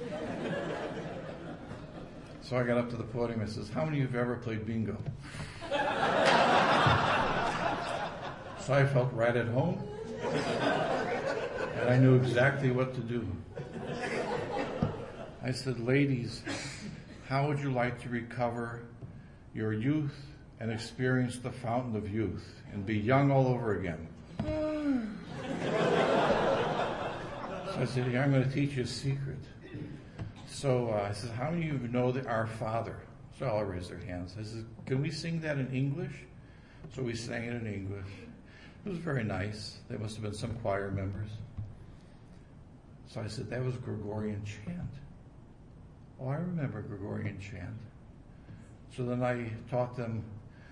[SPEAKER 2] So I got up to the podium and says, how many of you have ever played bingo? So I felt right at home, and I knew exactly what to do. I said, ladies, how would you like to recover your youth and experience the fountain of youth and be young all over again? So I said, yeah, I'm going to teach you a secret. So I said, how many of you know that Our Father? So all raised their hands. I said, can we sing that in English? So we sang it in English. It was very nice. There must have been some choir members. So I said, that was Gregorian chant. Oh, I remember Gregorian chant. So then I taught them,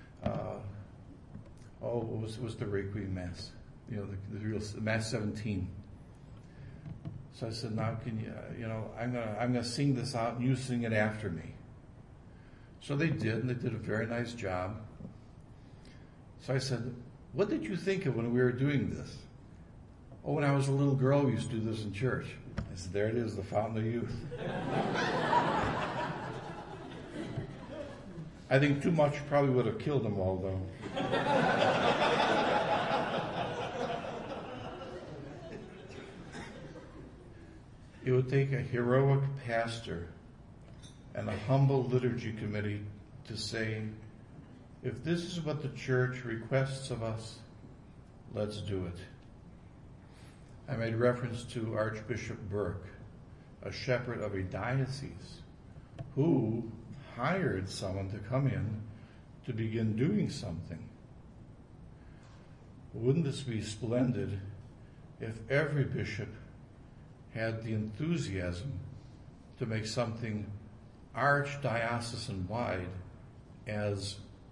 [SPEAKER 2] it was the Requiem Mass, the real Mass 17. So I said, now can I'm gonna sing this out and you sing it after me. So they did, and they did a very nice job. So I said, what did you think of when we were doing this? Oh, when I was a little girl, we used to do this in church. I said, there it is, the fountain of youth. I think too much probably would have killed them all, though. It would take a heroic pastor and a humble liturgy committee to say, if this is what the church requests of us, let's do it. I made reference to Archbishop Burke, a shepherd of a diocese, who hired someone to come in to begin doing something. Wouldn't this be splendid if every bishop had the enthusiasm to make something archdiocesan-wide as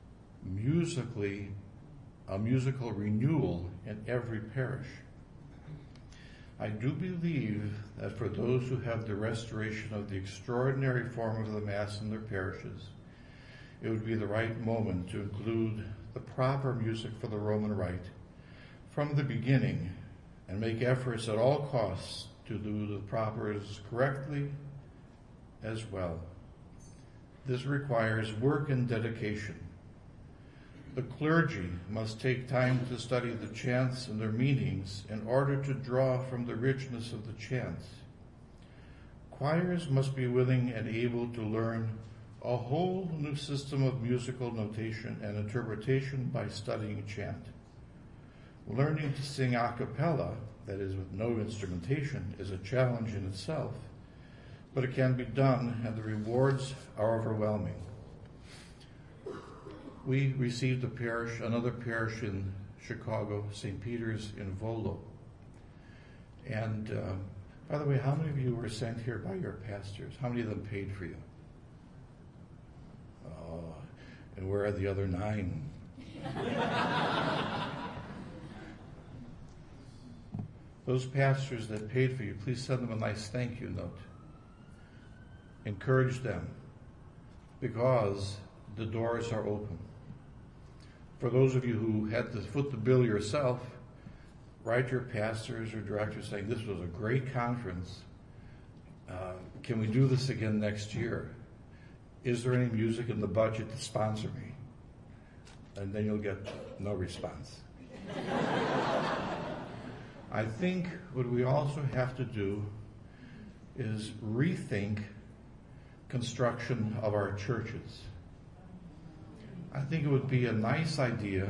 [SPEAKER 2] a musical renewal in every parish? I do believe that for those who have the restoration of the extraordinary form of the Mass in their parishes, it would be the right moment to include the proper music for the Roman Rite from the beginning and make efforts at all costs to do the propers correctly as well. This requires work and dedication. The clergy must take time to study the chants and their meanings in order to draw from the richness of the chants. Choirs must be willing and able to learn a whole new system of musical notation and interpretation by studying chant. Learning to sing a cappella, that is with no instrumentation, is a challenge in itself, but it can be done and the rewards are overwhelming. We received another parish in Chicago, St. Peter's in Volo. And by the way, how many of you were sent here by your pastors? How many of them paid for you? And where are the other 9? Those pastors that paid for you, please send them a nice thank you note. Encourage them, because the doors are open. For those of you who had to foot the bill yourself, write your pastors or directors saying, this was a great conference. Can we do this again next year? Is there any music in the budget to sponsor me? And then you'll get no response. I think what we also have to do is rethink construction of our churches. I think it would be a nice idea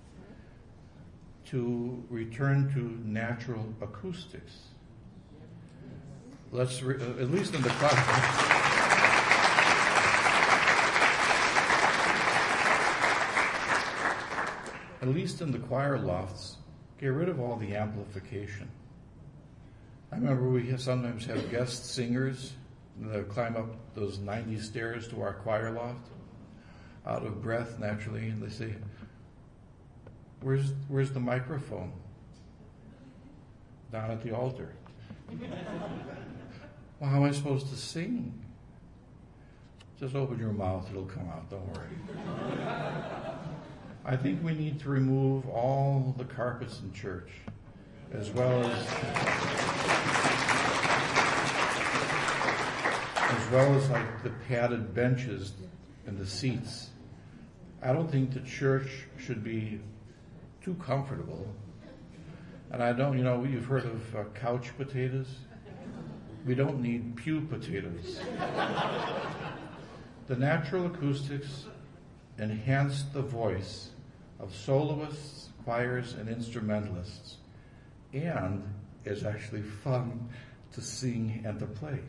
[SPEAKER 2] to return to natural acoustics. Let's at least in the choir. At least in the choir lofts, get rid of all the amplification. I remember we sometimes have guest singers that climb up those 90 stairs to our choir loft, out of breath naturally, and they say, where's the microphone? Down at the altar. Well, how am I supposed to sing? Just open your mouth, it'll come out, don't worry. I think we need to remove all the carpets in church, as well as like the padded benches and the seats. I don't think the church should be too comfortable. And I don't, you've heard of couch potatoes? We don't need pew potatoes. The natural acoustics enhance the voice of soloists, choirs, and instrumentalists, and is actually fun to sing and to play.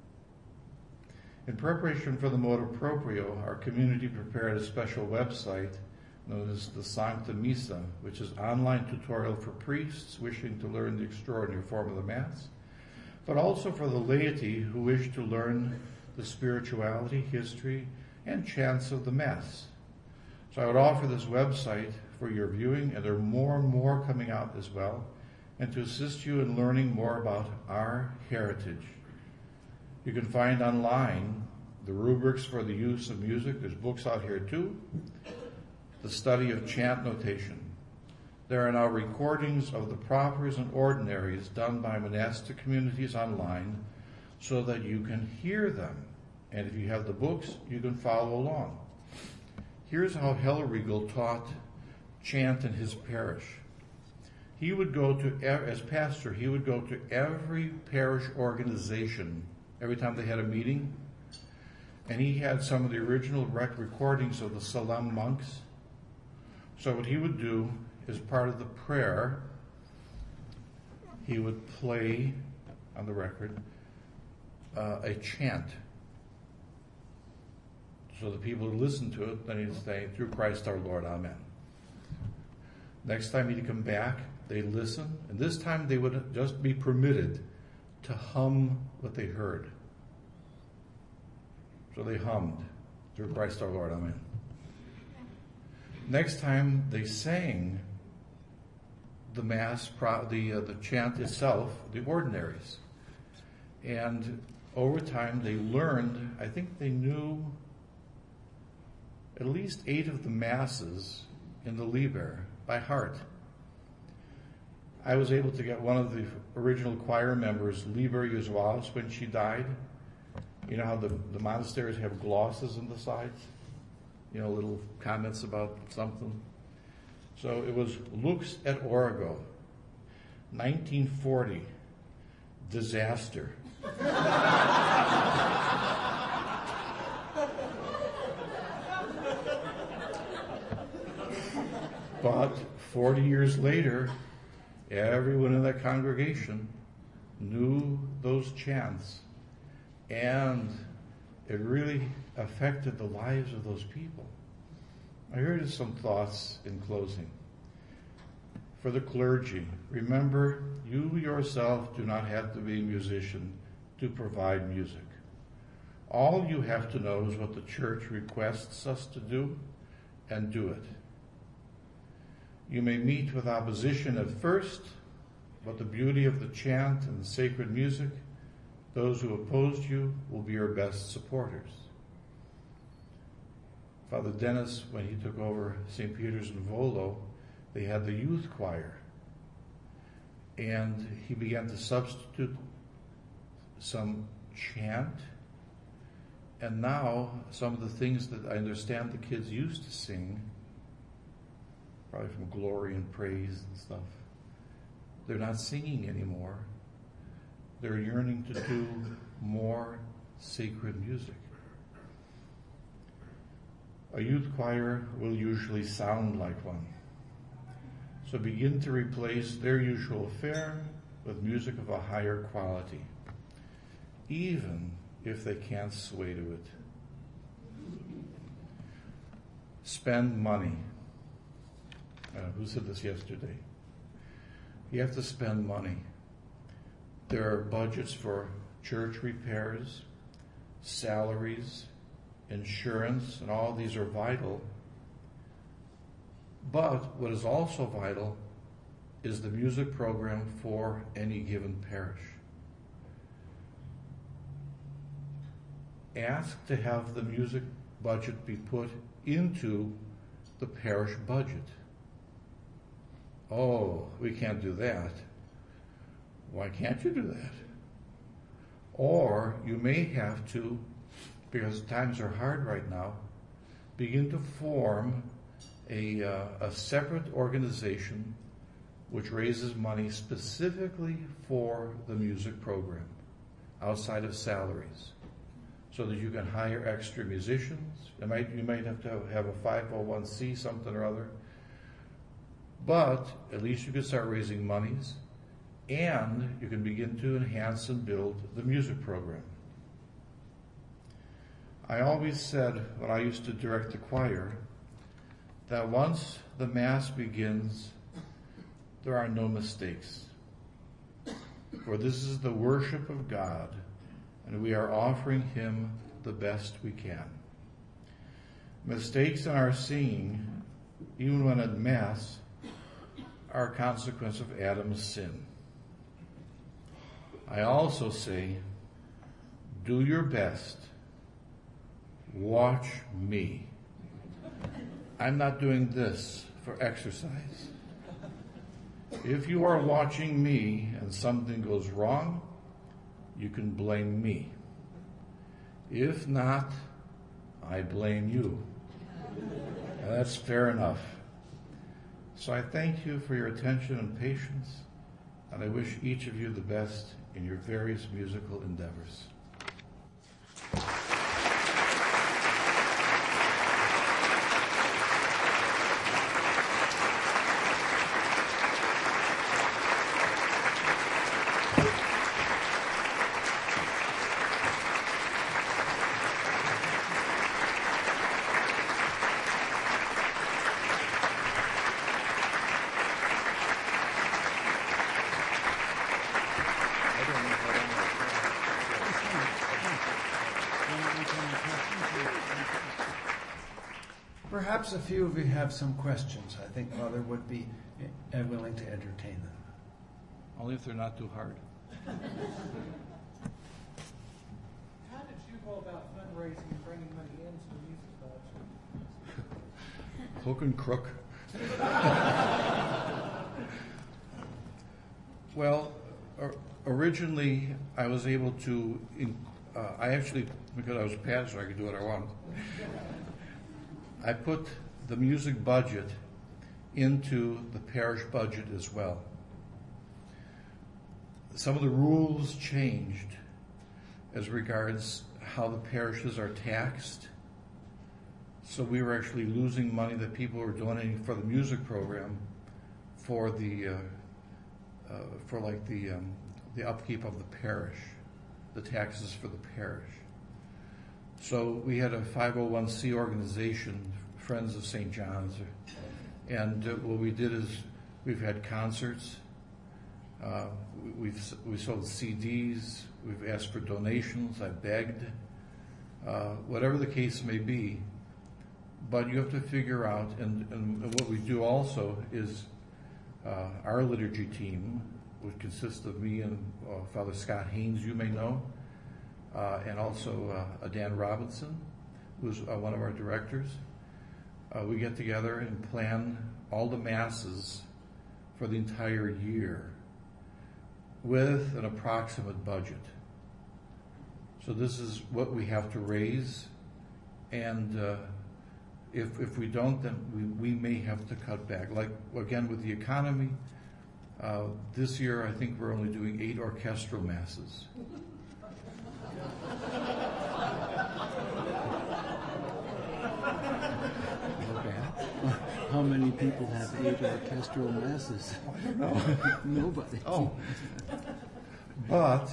[SPEAKER 2] In preparation for the Motu Proprio, our community prepared a special website known as the Sancta Missa, which is an online tutorial for priests wishing to learn the extraordinary form of the Mass, but also for the laity who wish to learn the spirituality, history, and chants of the Mass. So I would offer this website for your viewing, and there are more and more coming out as well, and to assist you in learning more about our heritage. You can find online the rubrics for the use of music. There's books out here too. The study of chant notation. There are now recordings of the propers and ordinaries done by monastic communities online so that you can hear them. And if you have the books, you can follow along. Here's how Hellriegel taught chant in his parish. He would go to, as pastor, he would go to every parish organization every time they had a meeting, and he had some of the original recordings of the Salem monks. So what he would do is part of the prayer, he would play on the record a chant. So the people who listened to it, then he'd say, "Through Christ our Lord, Amen." Next time he'd come back, they'd listen, and this time they would just be permitted to hum what they heard. So they hummed, "Through Christ our Lord, Amen." Next time they sang the Mass, the chant itself, the ordinaries. And over time they learned, I think they knew at least 8 of the Masses in the Liber by heart. I was able to get one of the original choir members, Liber Usualis, when she died. You know how the monasteries have glosses on the sides? You know, little comments about something. So it was Lux et Origo, 1940, disaster. But 40 years later, everyone in that congregation knew those chants, and it really affected the lives of those people. I heard some thoughts in closing. For the clergy, remember, you yourself do not have to be a musician to provide music. All you have to know is what the church requests us to do, and do it. You may meet with opposition at first, but the beauty of the chant and the sacred music, those who opposed you will be your best supporters. Father Dennis, when he took over St. Peter's in Volo, they had the youth choir, and he began to substitute some chant, and now some of the things that I understand the kids used to sing, probably from Glory and Praise and stuff, they're not singing anymore. They're yearning to do more sacred music. A youth choir will usually sound like one. So begin to replace their usual fare with music of a higher quality, even if they can't sway to it. Spend money. Who said this yesterday? You have to spend money. There are budgets for church repairs, salaries, insurance, and all these are vital. But what is also vital is the music program for any given parish. Ask to have the music budget be put into the parish budget. Oh, we can't do that. Why can't you do that? Or you may have to, because times are hard right now, begin to form a separate organization which raises money specifically for the music program outside of salaries, so that you can hire extra musicians. You might have to have a 501c something or other, but at least you can start raising monies, and you can begin to enhance and build the music program. I always said, when I used to direct the choir, that once the Mass begins, there are no mistakes. For this is the worship of God, and we are offering Him the best we can. Mistakes in our singing, even when at Mass, are a consequence of Adam's sin. I also say, do your best. Watch me. I'm not doing this for exercise. If you are watching me and something goes wrong, you can blame me. If not, I blame you. And that's fair enough. So I thank you for your attention and patience, and I wish each of you the best in your various musical endeavors.
[SPEAKER 1] Perhaps a few of you have some questions. I think Father would be willing to entertain them.
[SPEAKER 2] Only if they're not too hard.
[SPEAKER 3] How did you go about fundraising and bringing money into the music collection?
[SPEAKER 2] Hook and crook. Well, originally I was able to, I actually, because I was a pastor, I could do what I wanted. I put the music budget into the parish budget as well. Some of the rules changed as regards how the parishes are taxed. So we were actually losing money that people were donating for the music program for the upkeep of the parish, the taxes for the parish. So we had a 501c organization, Friends of St. John's, and what we did is we've had concerts, we sold CDs, we've asked for donations, I begged, whatever the case may be. But you have to figure out, and what we do also is our liturgy team, which consists of me and Father Scott Haynes, you may know, and also Dan Robinson, who's one of our directors. We get together and plan all the masses for the entire year with an approximate budget. So this is what we have to raise, and if we don't, then we may have to cut back. Like, again, with the economy, this year I think we're only doing 8 orchestral masses.
[SPEAKER 4] How many people have 8 orchestral masses?
[SPEAKER 2] I don't know.
[SPEAKER 4] Nobody.
[SPEAKER 2] Oh, but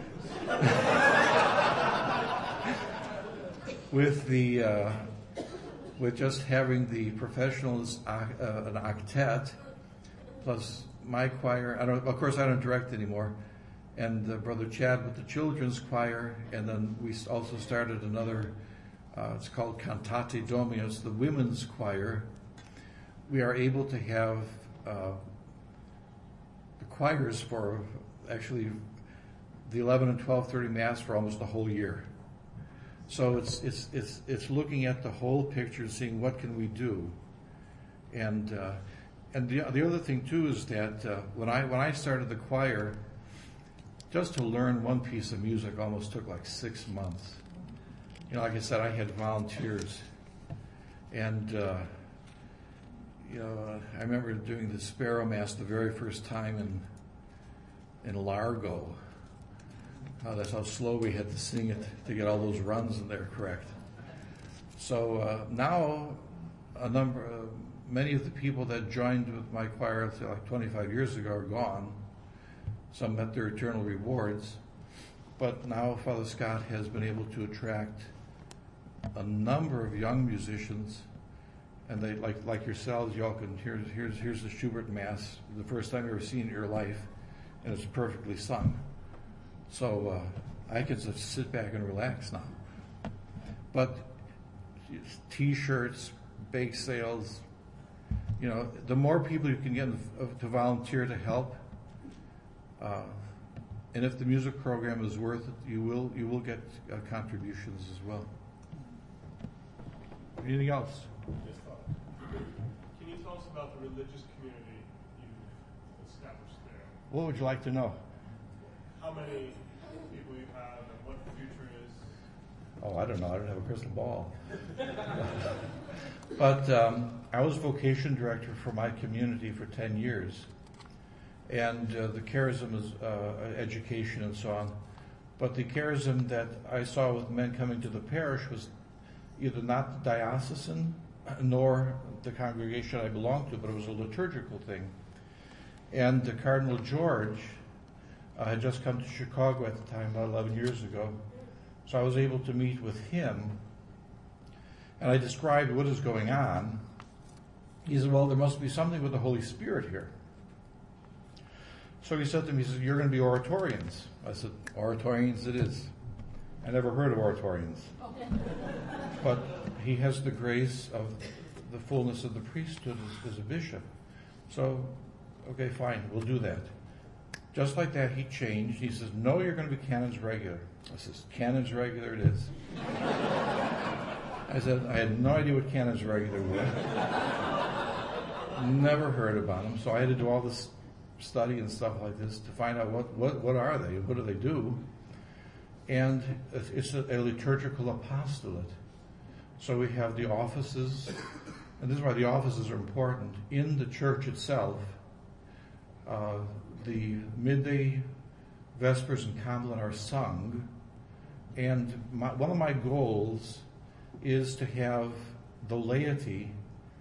[SPEAKER 2] with just having the professionals, an octet, plus my choir. Of course, I don't direct anymore, and Brother Chad with the children's choir, and then we also started another. It's called Cantate Dominus, the women's choir. We are able to have the choirs for actually the 11 and 12:30 Mass for almost the whole year. So it's looking at the whole picture, seeing what can we do, and the other thing too is that when I started the choir, just to learn one piece of music almost took like 6 months. You know, like I said, I had volunteers, and I remember doing the Sparrow Mass the very first time in Largo. That's how slow we had to sing it to get all those runs in there correct. So now many of the people that joined with my choir like 25 years ago are gone. Some met their eternal rewards. But now Father Scott has been able to attract a number of young musicians, and they like yourselves, y'all can here's the Schubert Mass, the first time you've ever seen it in your life, and it's perfectly sung. So I can just sit back and relax now. but T-shirts, bake sales, the more people you can get to volunteer to help, and if the music program is worth it, you will get contributions as well. Anything else?
[SPEAKER 5] Just thought. Can you tell us about the religious community you've established there?
[SPEAKER 2] What would you like to know?
[SPEAKER 5] How many people you have and what the future is?
[SPEAKER 2] Oh, I don't know. I don't have a crystal ball. But I was vocation director for my community for 10 years. And the charism is education and so on. But the charism that I saw with men coming to the parish was either not diocesan nor the congregation I belonged to, but it was a liturgical thing. And Cardinal George had just come to Chicago at the time, about 11 years ago. So I was able to meet with him, and I described what is going on. He said, well, there must be something with the Holy Spirit here. So he said to me, he said, you're going to be oratorians. I said, oratorians it is. I never heard of oratorians. But he has the grace of the fullness of the priesthood as a bishop. So, okay, fine, we'll do that. Just like that, he changed. He says, no, you're going to be canons regular. I says, canons regular it is. I said, I had no idea what canons regular were. Never heard about them. So I had to do all this study and stuff like this to find out what are they, what do they do. And it's a liturgical apostolate. So we have the offices, and this is why the offices are important. In the church itself, the midday vespers and compline are sung, and one of my goals is to have the laity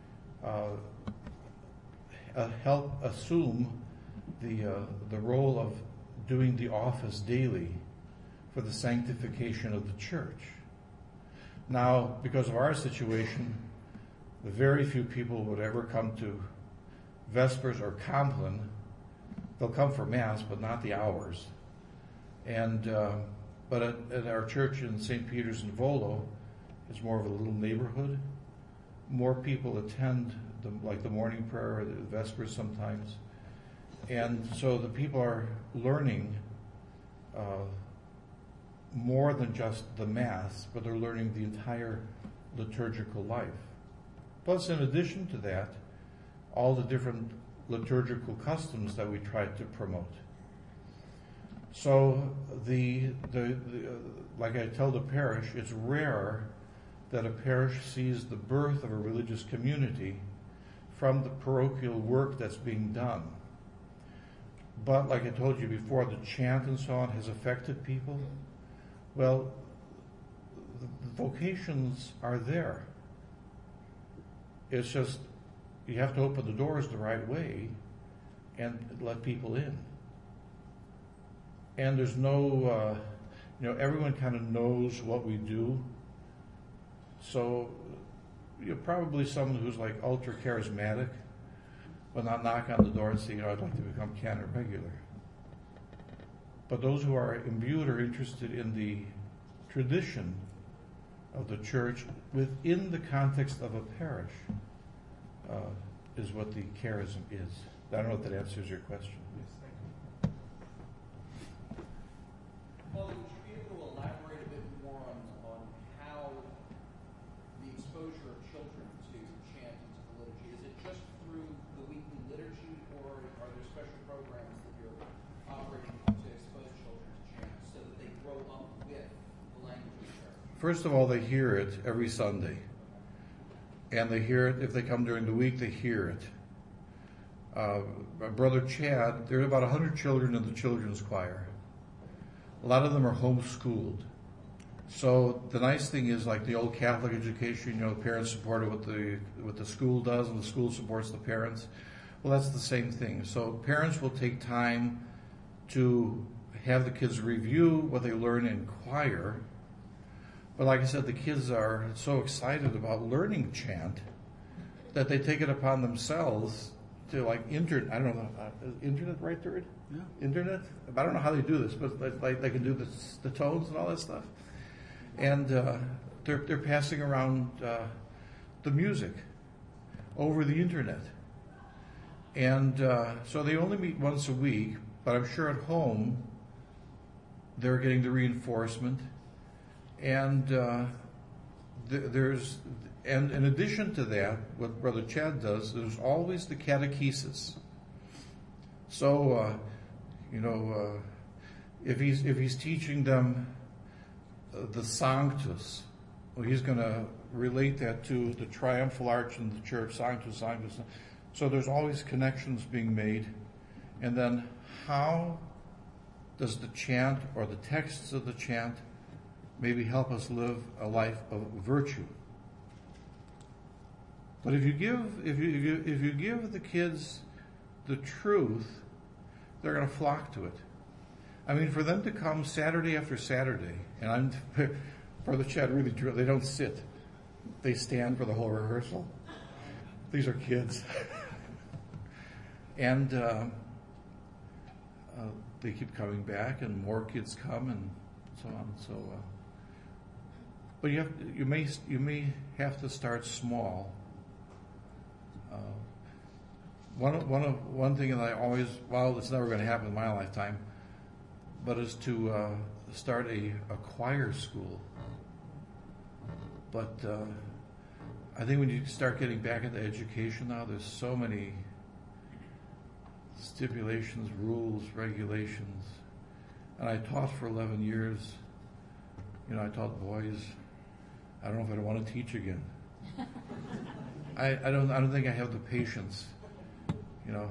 [SPEAKER 2] help assume the role of doing the office daily for the sanctification of the church. Now, because of our situation, very few people would ever come to Vespers or Compline. They'll come for Mass, but not the hours. And but at our church in St. Peter's in Volo, it's more of a little neighborhood. More people attend the morning prayer or the Vespers sometimes. And so the people are learning more than just the Mass, but they're learning the entire liturgical life. Plus, in addition to that, all the different liturgical customs that we try to promote. So, like I tell the parish, it's rare that a parish sees the birth of a religious community from the parochial work that's being done. But like I told you before, the chant and so on has affected people. Well, the vocations are there. It's just you have to open the doors the right way and let people in. And there's no, everyone kind of knows what we do. So you're probably someone who's like ultra charismatic, but not knock on the door and say, I'd like to become canon regular. But those who are imbued or interested in the tradition of the church within the context of a parish is what the charism is. I don't know if that answers your question.
[SPEAKER 5] Yes, thank you.
[SPEAKER 6] Father, would you be able to elaborate a bit more on how the exposure of children to chant and to the liturgy, is it just through the weekly liturgy, or are there special programs that you're operating to expose children to chant so that they grow up with the language of the church?
[SPEAKER 2] First of all, they hear it every Sunday. And they hear it, if they come during the week, they hear it. My brother Chad, there are about 100 children in the children's choir. A lot of them are homeschooled. So the nice thing is, like the old Catholic education, the parents support what the school does, and the school supports the parents. Well, that's the same thing. So parents will take time to have the kids review what they learn in choir. But like I said, the kids are so excited about learning chant that they take it upon themselves to I don't know, internet, right, Third?
[SPEAKER 4] Yeah.
[SPEAKER 2] Internet? I don't know how they do this, but they can do the tones and all that stuff. And they're passing around the music over the internet. And so they only meet once a week, but I'm sure at home they're getting the reinforcement. And and in addition to that, what Brother Chad does, there's always the catechesis. So, if he's teaching them the Sanctus, well, he's going to relate that to the triumphal arch in the church, Sanctus, Sanctus. So there's always connections being made. And then how does the chant or the texts of the chant maybe help us live a life of virtue? But if you give the kids the truth, they're going to flock to it. I mean, for them to come Saturday after Saturday, and Brother Chad really drew, they don't sit. They stand for the whole rehearsal. These are kids. And they keep coming back, and more kids come, and so on. So, but you may have to start small. One thing that I always, well, it's never going to happen in my lifetime, but is to start a choir school. But I think when you start getting back into education now, there's so many stipulations, rules, regulations. And I taught for 11 years. I taught boys. I don't know if I want to teach again. I don't think I have the patience, So.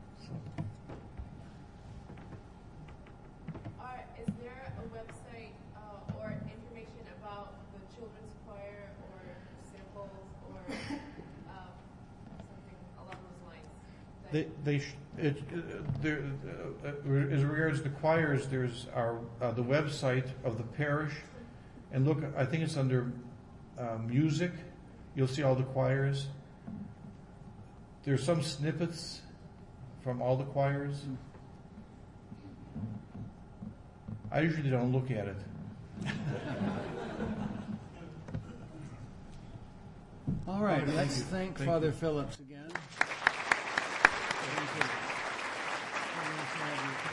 [SPEAKER 7] Is there a website or information about the children's choir or samples or something along those lines?
[SPEAKER 2] As regards to choirs, there's the website of the parish, and look, I think it's under music. You'll see all the choirs. There's some snippets from all the choirs. I usually don't look at it.
[SPEAKER 4] All right,
[SPEAKER 2] Okay,
[SPEAKER 4] let's
[SPEAKER 2] thank
[SPEAKER 4] thank Father Phillips again. Thank you.